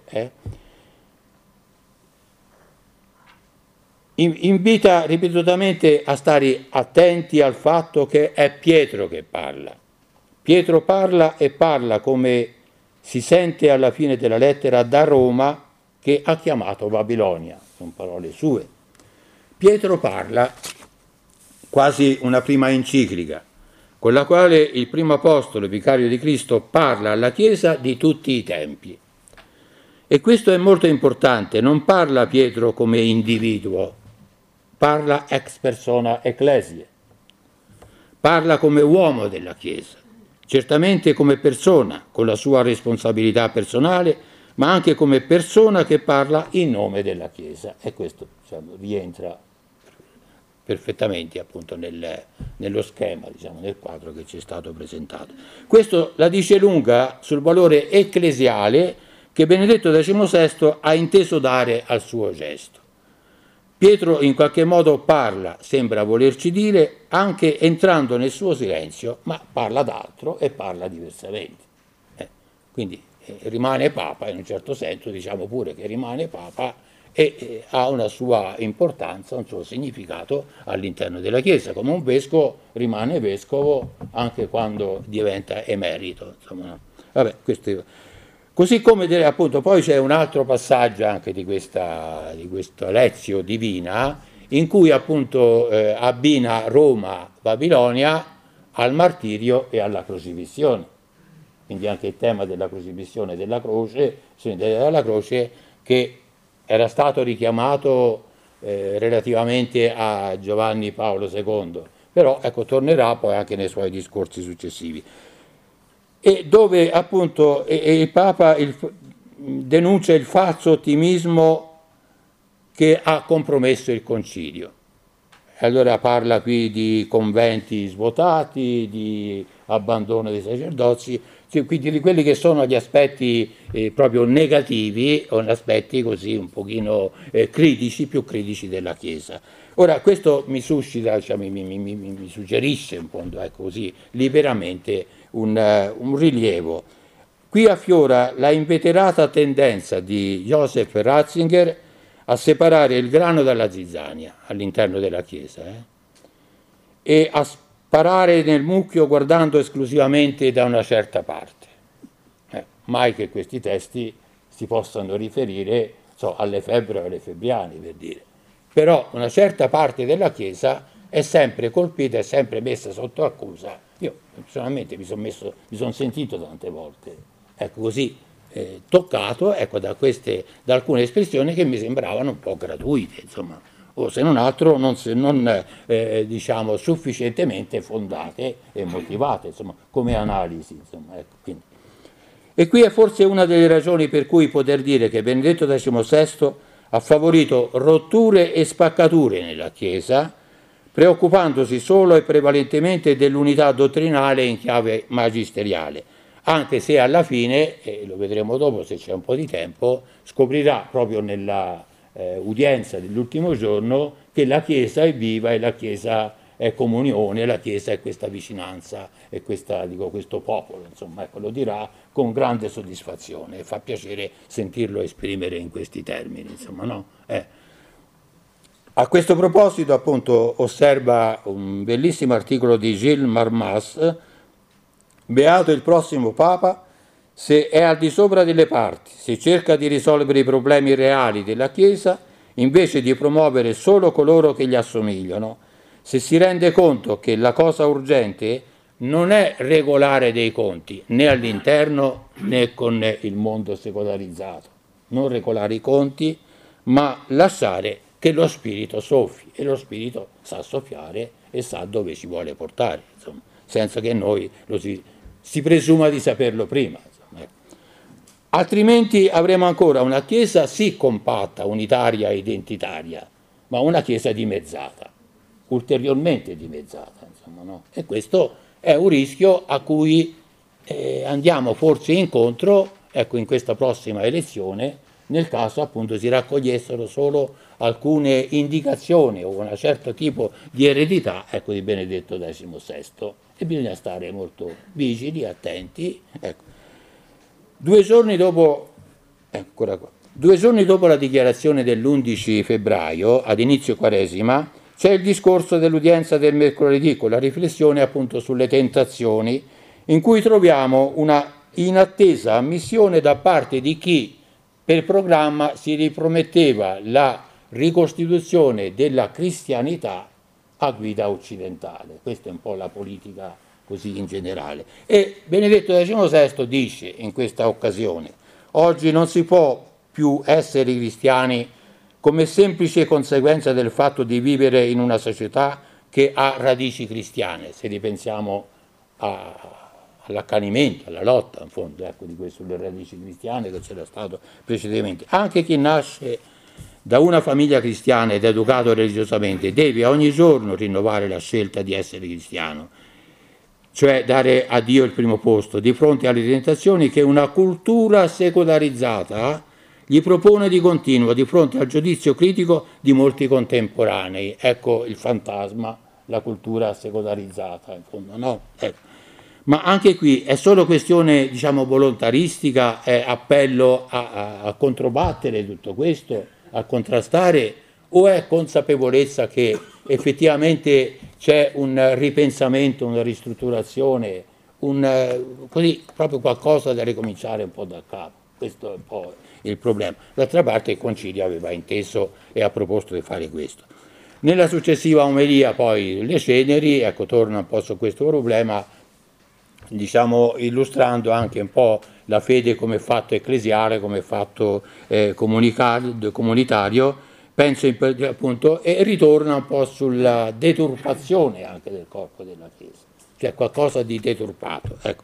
invita ripetutamente a stare attenti al fatto che è Pietro che parla. Pietro parla e parla, come si sente alla fine della lettera, da Roma, che ha chiamato Babilonia, sono parole sue. Pietro parla, quasi una prima enciclica, con la quale il primo apostolo, vicario di Cristo, parla alla Chiesa di tutti i tempi. E questo è molto importante, non parla Pietro come individuo, parla ex persona ecclesiae, parla come uomo della Chiesa, certamente come persona, con la sua responsabilità personale, ma anche come persona che parla in nome della Chiesa. E questo, diciamo, rientra perfettamente appunto nello schema, diciamo, nel quadro che ci è stato presentato. Questo la dice lunga sul valore ecclesiale che Benedetto XVI ha inteso dare al suo gesto. Pietro in qualche modo parla, sembra volerci dire, anche entrando nel suo silenzio, ma parla d'altro e parla diversamente. Quindi rimane Papa in un certo senso, diciamo pure che rimane Papa e ha una sua importanza, un suo significato all'interno della Chiesa, come un vescovo rimane vescovo anche quando diventa emerito. Insomma. Vabbè, così come appunto poi c'è un altro passaggio anche di questa Lezio Divina in cui appunto abbina Roma, Babilonia al martirio e alla crocifissione. Quindi anche il tema della crocifissione e della croce che era stato richiamato relativamente a Giovanni Paolo II, però ecco, tornerà poi anche nei suoi discorsi successivi. E dove appunto il Papa denuncia il falso ottimismo che ha compromesso il concilio. Allora parla qui di conventi svuotati, di abbandono dei sacerdozi, quindi di quelli che sono gli aspetti proprio negativi o aspetti così un pochino critici, più critici della Chiesa. Ora questo mi suscita, diciamo, mi suggerisce in fondo, ecco così, liberamente un rilievo. Qui affiora la inveterata tendenza di Joseph Ratzinger a separare il grano dalla zizzania all'interno della Chiesa e a sparare nel mucchio guardando esclusivamente da una certa parte. Mai che questi testi si possano riferire alle febbri o alle febbriani, per dire. Però una certa parte della Chiesa è sempre colpita, è sempre messa sotto accusa. Io personalmente mi sono sentito tante volte, ecco così, toccato da alcune espressioni che mi sembravano un po' gratuite, insomma, o se non altro non diciamo sufficientemente fondate e motivate, insomma, come analisi, insomma, ecco, quindi. E qui è forse una delle ragioni per cui poter dire che Benedetto XVI ha favorito rotture e spaccature nella Chiesa, preoccupandosi solo e prevalentemente dell'unità dottrinale in chiave magisteriale, anche se alla fine, e lo vedremo dopo se c'è un po' di tempo, scoprirà proprio nella udienza dell'ultimo giorno che la Chiesa è viva e la Chiesa è comunione, la Chiesa è questa vicinanza e questo popolo, insomma, ecco, lo dirà con grande soddisfazione e fa piacere sentirlo esprimere in questi termini, insomma, no? A questo proposito, appunto, osserva un bellissimo articolo di Gilles Marmas: beato il prossimo Papa se è al di sopra delle parti, se cerca di risolvere i problemi reali della Chiesa invece di promuovere solo coloro che gli assomigliano, se si rende conto che la cosa urgente non è regolare dei conti, né all'interno né con il mondo secolarizzato, non regolare i conti, ma lasciare che lo Spirito soffi, e lo Spirito sa soffiare e sa dove ci vuole portare, insomma, senza che noi si presuma di saperlo prima. Insomma. Altrimenti avremo ancora una Chiesa sì compatta, unitaria e identitaria, ma una Chiesa dimezzata, ulteriormente dimezzata, insomma, no? E questo è un rischio a cui andiamo forse incontro, ecco, in questa prossima elezione, nel caso appunto si raccogliessero solo alcune indicazioni o un certo tipo di eredità, ecco, di Benedetto XVI, e bisogna stare molto vigili, attenti. Ecco. 2 giorni dopo la dichiarazione dell'11 febbraio, ad inizio Quaresima, c'è il discorso dell'udienza del mercoledì, con la riflessione appunto sulle tentazioni in cui troviamo una inattesa ammissione da parte di chi per programma si riprometteva la ricostituzione della cristianità a guida occidentale. Questa è un po' la politica così in generale. E Benedetto XVI dice in questa occasione: oggi non si può più essere cristiani come semplice conseguenza del fatto di vivere in una società che ha radici cristiane, se ripensiamo all'accanimento, alla lotta in fondo, ecco, di questo, sulle radici cristiane che c'era stato precedentemente. Anche chi nasce da una famiglia cristiana ed educato religiosamente deve ogni giorno rinnovare la scelta di essere cristiano, cioè dare a Dio il primo posto di fronte alle tentazioni che una cultura secolarizzata gli propone di continuo di fronte al giudizio critico di molti contemporanei. Ecco il fantasma, la cultura secolarizzata, in fondo, no? Ecco. Ma anche qui è solo questione, diciamo, volontaristica, è appello a controbattere tutto questo, a contrastare, o è consapevolezza che effettivamente c'è un ripensamento, una ristrutturazione, così proprio qualcosa da ricominciare un po' da capo? Questo è un po' il problema. D'altra parte il Concilio aveva inteso e ha proposto di fare questo. Nella successiva omelia poi le ceneri, ecco, torna un po' su questo problema, diciamo, illustrando anche un po' la fede come fatto ecclesiale, come fatto comunitario, penso appunto, e ritorna un po' sulla deturpazione anche del corpo della Chiesa, cioè qualcosa di deturpato, ecco.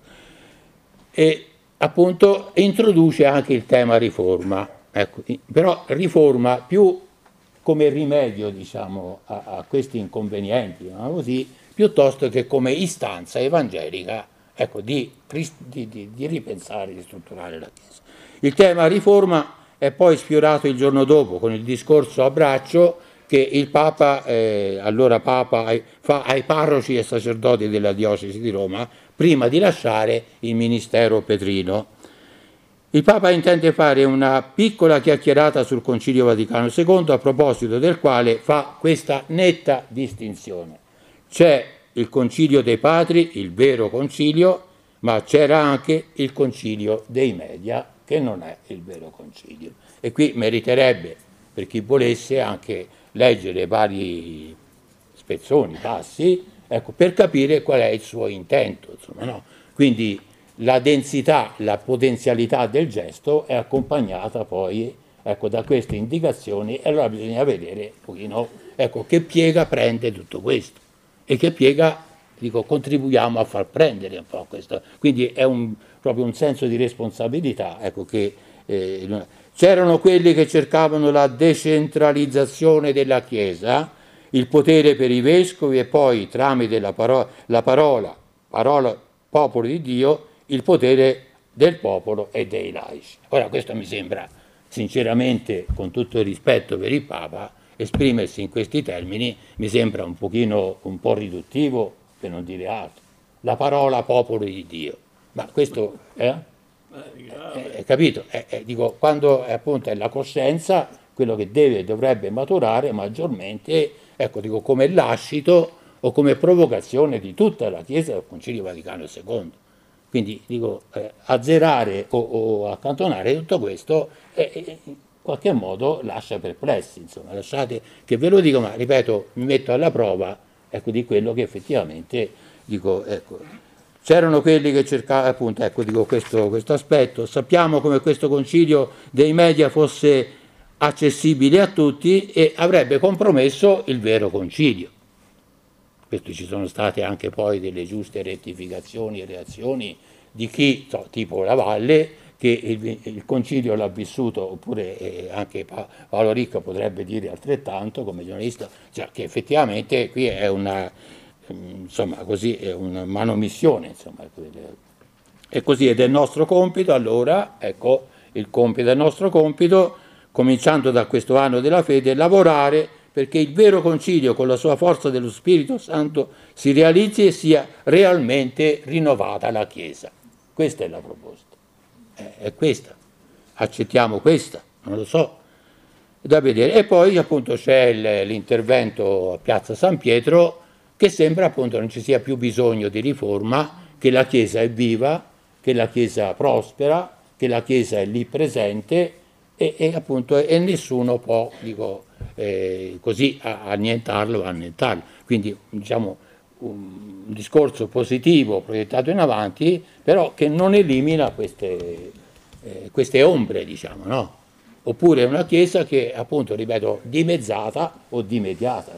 E appunto introduce anche il tema riforma, ecco, però riforma più come rimedio, diciamo, a questi inconvenienti, no? Così, piuttosto che come istanza evangelica, ecco, di ripensare, di strutturare la Chiesa. Il tema riforma è poi sfiorato il giorno dopo con il discorso a braccio che il Papa, allora Papa, fa ai parroci e sacerdoti della diocesi di Roma prima di lasciare il ministero petrino. Il Papa intende fare una piccola chiacchierata sul Concilio Vaticano II, a proposito del quale fa questa netta distinzione. C'è il Concilio dei Padri, il vero concilio, ma c'era anche il Concilio dei Media, che non è il vero concilio. E qui meriterebbe, per chi volesse, anche leggere vari spezzoni, passi, ecco, per capire qual è il suo intento, insomma, no? Quindi la densità, la potenzialità del gesto è accompagnata poi, ecco, da queste indicazioni, e allora bisogna vedere un pochino, ecco, che piega prende tutto questo e che piega, dico, contribuiamo a far prendere un po' questo. Quindi è proprio un senso di responsabilità, ecco, che c'erano quelli che cercavano la decentralizzazione della Chiesa, il potere per i vescovi e poi tramite la parola popolo di Dio, il potere del popolo e dei laici. Ora questo mi sembra, sinceramente, con tutto il rispetto per il Papa, esprimersi in questi termini mi sembra un po' riduttivo, per non dire altro. La parola popolo di Dio, ma questo è capito? Dico, quando appunto è la coscienza quello che dovrebbe maturare maggiormente, ecco, dico, come lascito o come provocazione di tutta la Chiesa del Concilio Vaticano II. Quindi dico, azzerare o accantonare tutto questo in qualche modo lascia perplessi, insomma, lasciate che ve lo dico, ma ripeto, mi metto alla prova, ecco, di quello che effettivamente dico, ecco. C'erano quelli che cercavano, appunto, ecco, dico, questo aspetto. Sappiamo come questo concilio dei media fosse accessibile a tutti e avrebbe compromesso il vero concilio. Questo ci sono state anche poi delle giuste rettificazioni e reazioni di chi, tipo la Valle, che il concilio l'ha vissuto, oppure anche Paolo Ricca potrebbe dire altrettanto come giornalista, cioè che effettivamente qui è insomma, così è una manomissione, insomma, e così è del nostro compito. Allora, ecco, il nostro compito, cominciando da questo anno della fede, lavorare perché il vero concilio, con la sua forza dello Spirito Santo, si realizzi e sia realmente rinnovata la Chiesa. Questa è la proposta, è questa, accettiamo questa, non lo so, è da vedere. E poi appunto c'è l'intervento a Piazza San Pietro, che sembra appunto non ci sia più bisogno di riforma, che la Chiesa è viva, che la Chiesa prospera, che la Chiesa è lì presente e nessuno può, così annientarlo o annientarlo. Quindi diciamo un discorso positivo proiettato in avanti, però che non elimina queste ombre, diciamo, no? Oppure una Chiesa che, appunto, ripeto, dimezzata o dimidiata,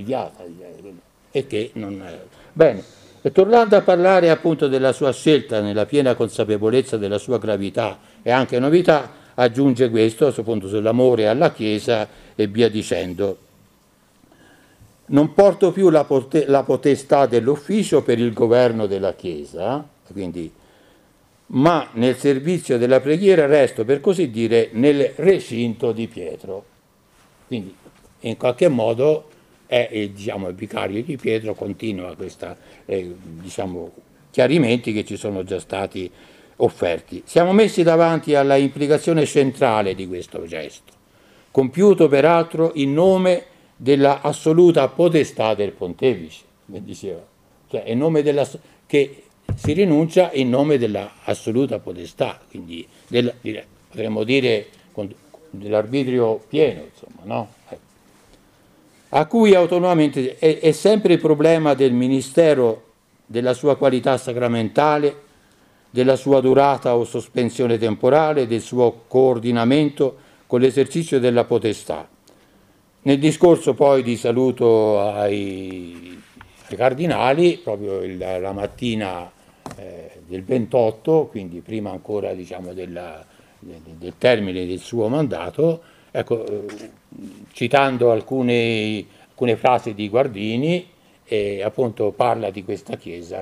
e che non è. Bene, e tornando a parlare appunto della sua scelta nella piena consapevolezza della sua gravità e anche novità, aggiunge questo, appunto, sull'amore alla Chiesa e via dicendo. Non porto più la potestà dell'ufficio per il governo della Chiesa, quindi, ma nel servizio della preghiera resto, per così dire, nel recinto di Pietro. Quindi in qualche modo il vicario di Pietro continua questi chiarimenti che ci sono già stati offerti. Siamo messi davanti alla implicazione centrale di questo gesto, compiuto peraltro in nome della assoluta potestà del pontefice, come diceva, cioè in nome che si rinuncia in nome della assoluta potestà, quindi potremmo dire dell'arbitrio pieno, insomma, no? A cui autonomamente è sempre il problema del ministero, della sua qualità sacramentale, della sua durata o sospensione temporale, del suo coordinamento con l'esercizio della potestà. Nel discorso poi di saluto ai cardinali, proprio la mattina del 28, quindi prima ancora del termine del suo mandato, ecco, citando alcune frasi di Guardini, appunto parla di questa Chiesa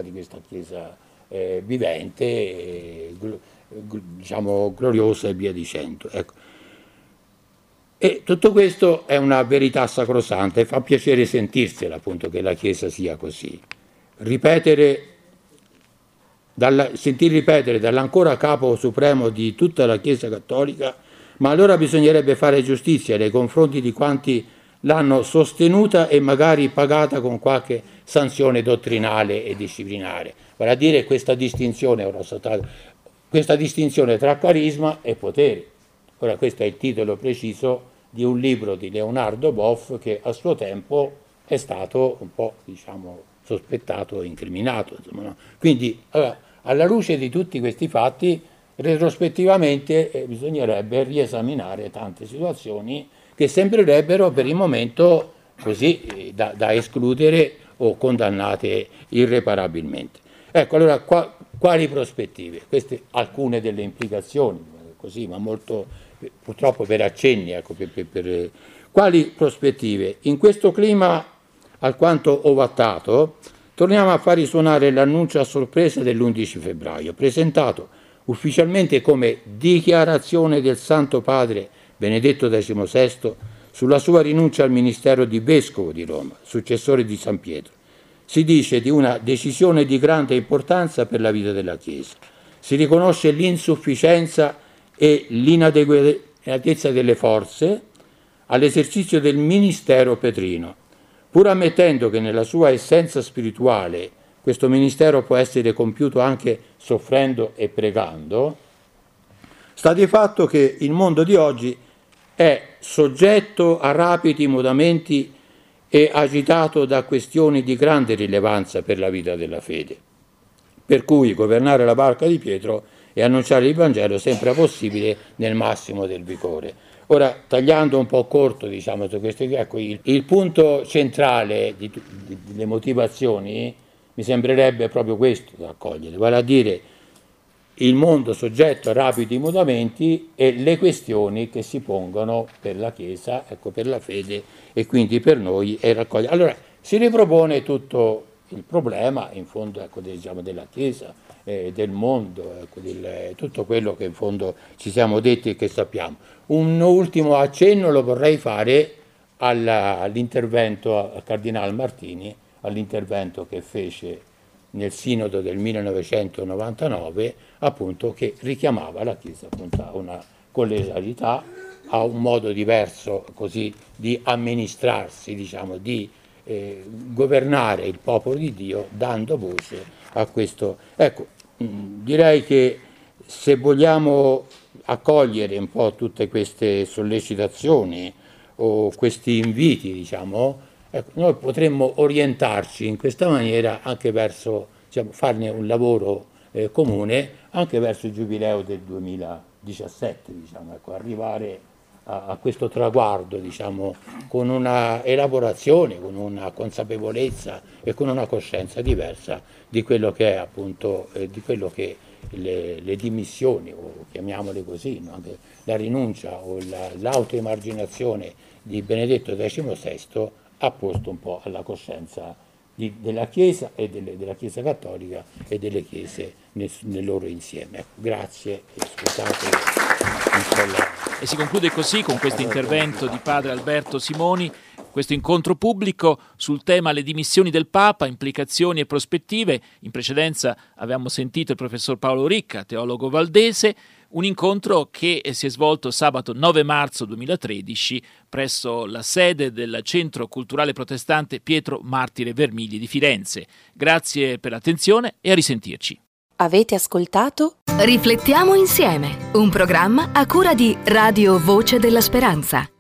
vivente, gloriosa e via dicendo. Ecco. E tutto questo è una verità sacrosanta e fa piacere sentirsela, appunto, che la Chiesa sia così. Sentir ripetere dall'ancora capo supremo di tutta la Chiesa cattolica, ma allora bisognerebbe fare giustizia nei confronti di quanti l'hanno sostenuta e magari pagata con qualche sanzione dottrinale e disciplinare. Vale a dire questa distinzione tra carisma e potere. Ora, questo è il titolo preciso di un libro di Leonardo Boff che a suo tempo è stato un po', sospettato e incriminato. Insomma, no? Quindi, alla luce di tutti questi fatti, retrospettivamente bisognerebbe riesaminare tante situazioni che sembrerebbero per il momento così da escludere o condannate irreparabilmente. Ecco, allora, quali prospettive? Queste alcune delle implicazioni, così, ma molto purtroppo per accenni, ecco, quali prospettive? In questo clima alquanto ovattato, torniamo a far risuonare l'annuncio a sorpresa dell'11 febbraio, presentato ufficialmente come dichiarazione del Santo Padre Benedetto XVI sulla sua rinuncia al ministero di Vescovo di Roma, successore di San Pietro. Si dice di una decisione di grande importanza per la vita della Chiesa. Si riconosce l'insufficienza e l'inadeguatezza delle forze all'esercizio del ministero petrino, pur ammettendo che nella sua essenza spirituale questo ministero può essere compiuto anche soffrendo e pregando, sta di fatto che il mondo di oggi è soggetto a rapidi mutamenti e agitato da questioni di grande rilevanza per la vita della fede, per cui governare la barca di Pietro e annunciare il Vangelo sembra possibile nel massimo del vigore. Ora, tagliando un po' corto, su questo, ecco, il punto centrale delle motivazioni mi sembrerebbe proprio questo da accogliere, vale a dire il mondo soggetto a rapidi mutamenti e le questioni che si pongono per la Chiesa, ecco, per la fede e quindi per noi è raccogliere. Allora, si ripropone tutto il problema, in fondo, ecco, della Chiesa, del mondo, ecco, tutto quello che in fondo ci siamo detti e che sappiamo. Un ultimo accenno lo vorrei fare all'intervento al Cardinal Martini, all'intervento che fece nel Sinodo del 1999, appunto, che richiamava la Chiesa appunto a una collegialità, a un modo diverso così di amministrarsi, di governare il popolo di Dio dando voce a questo. Ecco, direi che se vogliamo accogliere un po' tutte queste sollecitazioni o questi inviti, diciamo, ecco, noi potremmo orientarci in questa maniera anche verso, diciamo, farne un lavoro comune anche verso il giubileo del 2017, diciamo, ecco, arrivare a questo traguardo, diciamo, con una elaborazione, con una consapevolezza e con una coscienza diversa di quello che è appunto, di quello che le dimissioni, o chiamiamole così, no? Anche la rinuncia o l'autoemarginazione di Benedetto XVI ha posto un po' alla coscienza della Chiesa e della Chiesa Cattolica e delle Chiese nel loro insieme. Grazie e scusate. E si conclude così con questo intervento di padre Alberto Simoni, questo incontro pubblico sul tema le dimissioni del Papa, implicazioni e prospettive. In precedenza avevamo sentito il professor Paolo Ricca, teologo valdese, un incontro che si è svolto sabato 9 marzo 2013 presso la sede del Centro Culturale Protestante Pietro Martire Vermigli di Firenze. Grazie per l'attenzione e a risentirci. Avete ascoltato? Riflettiamo insieme, un programma a cura di Radio Voce della Speranza.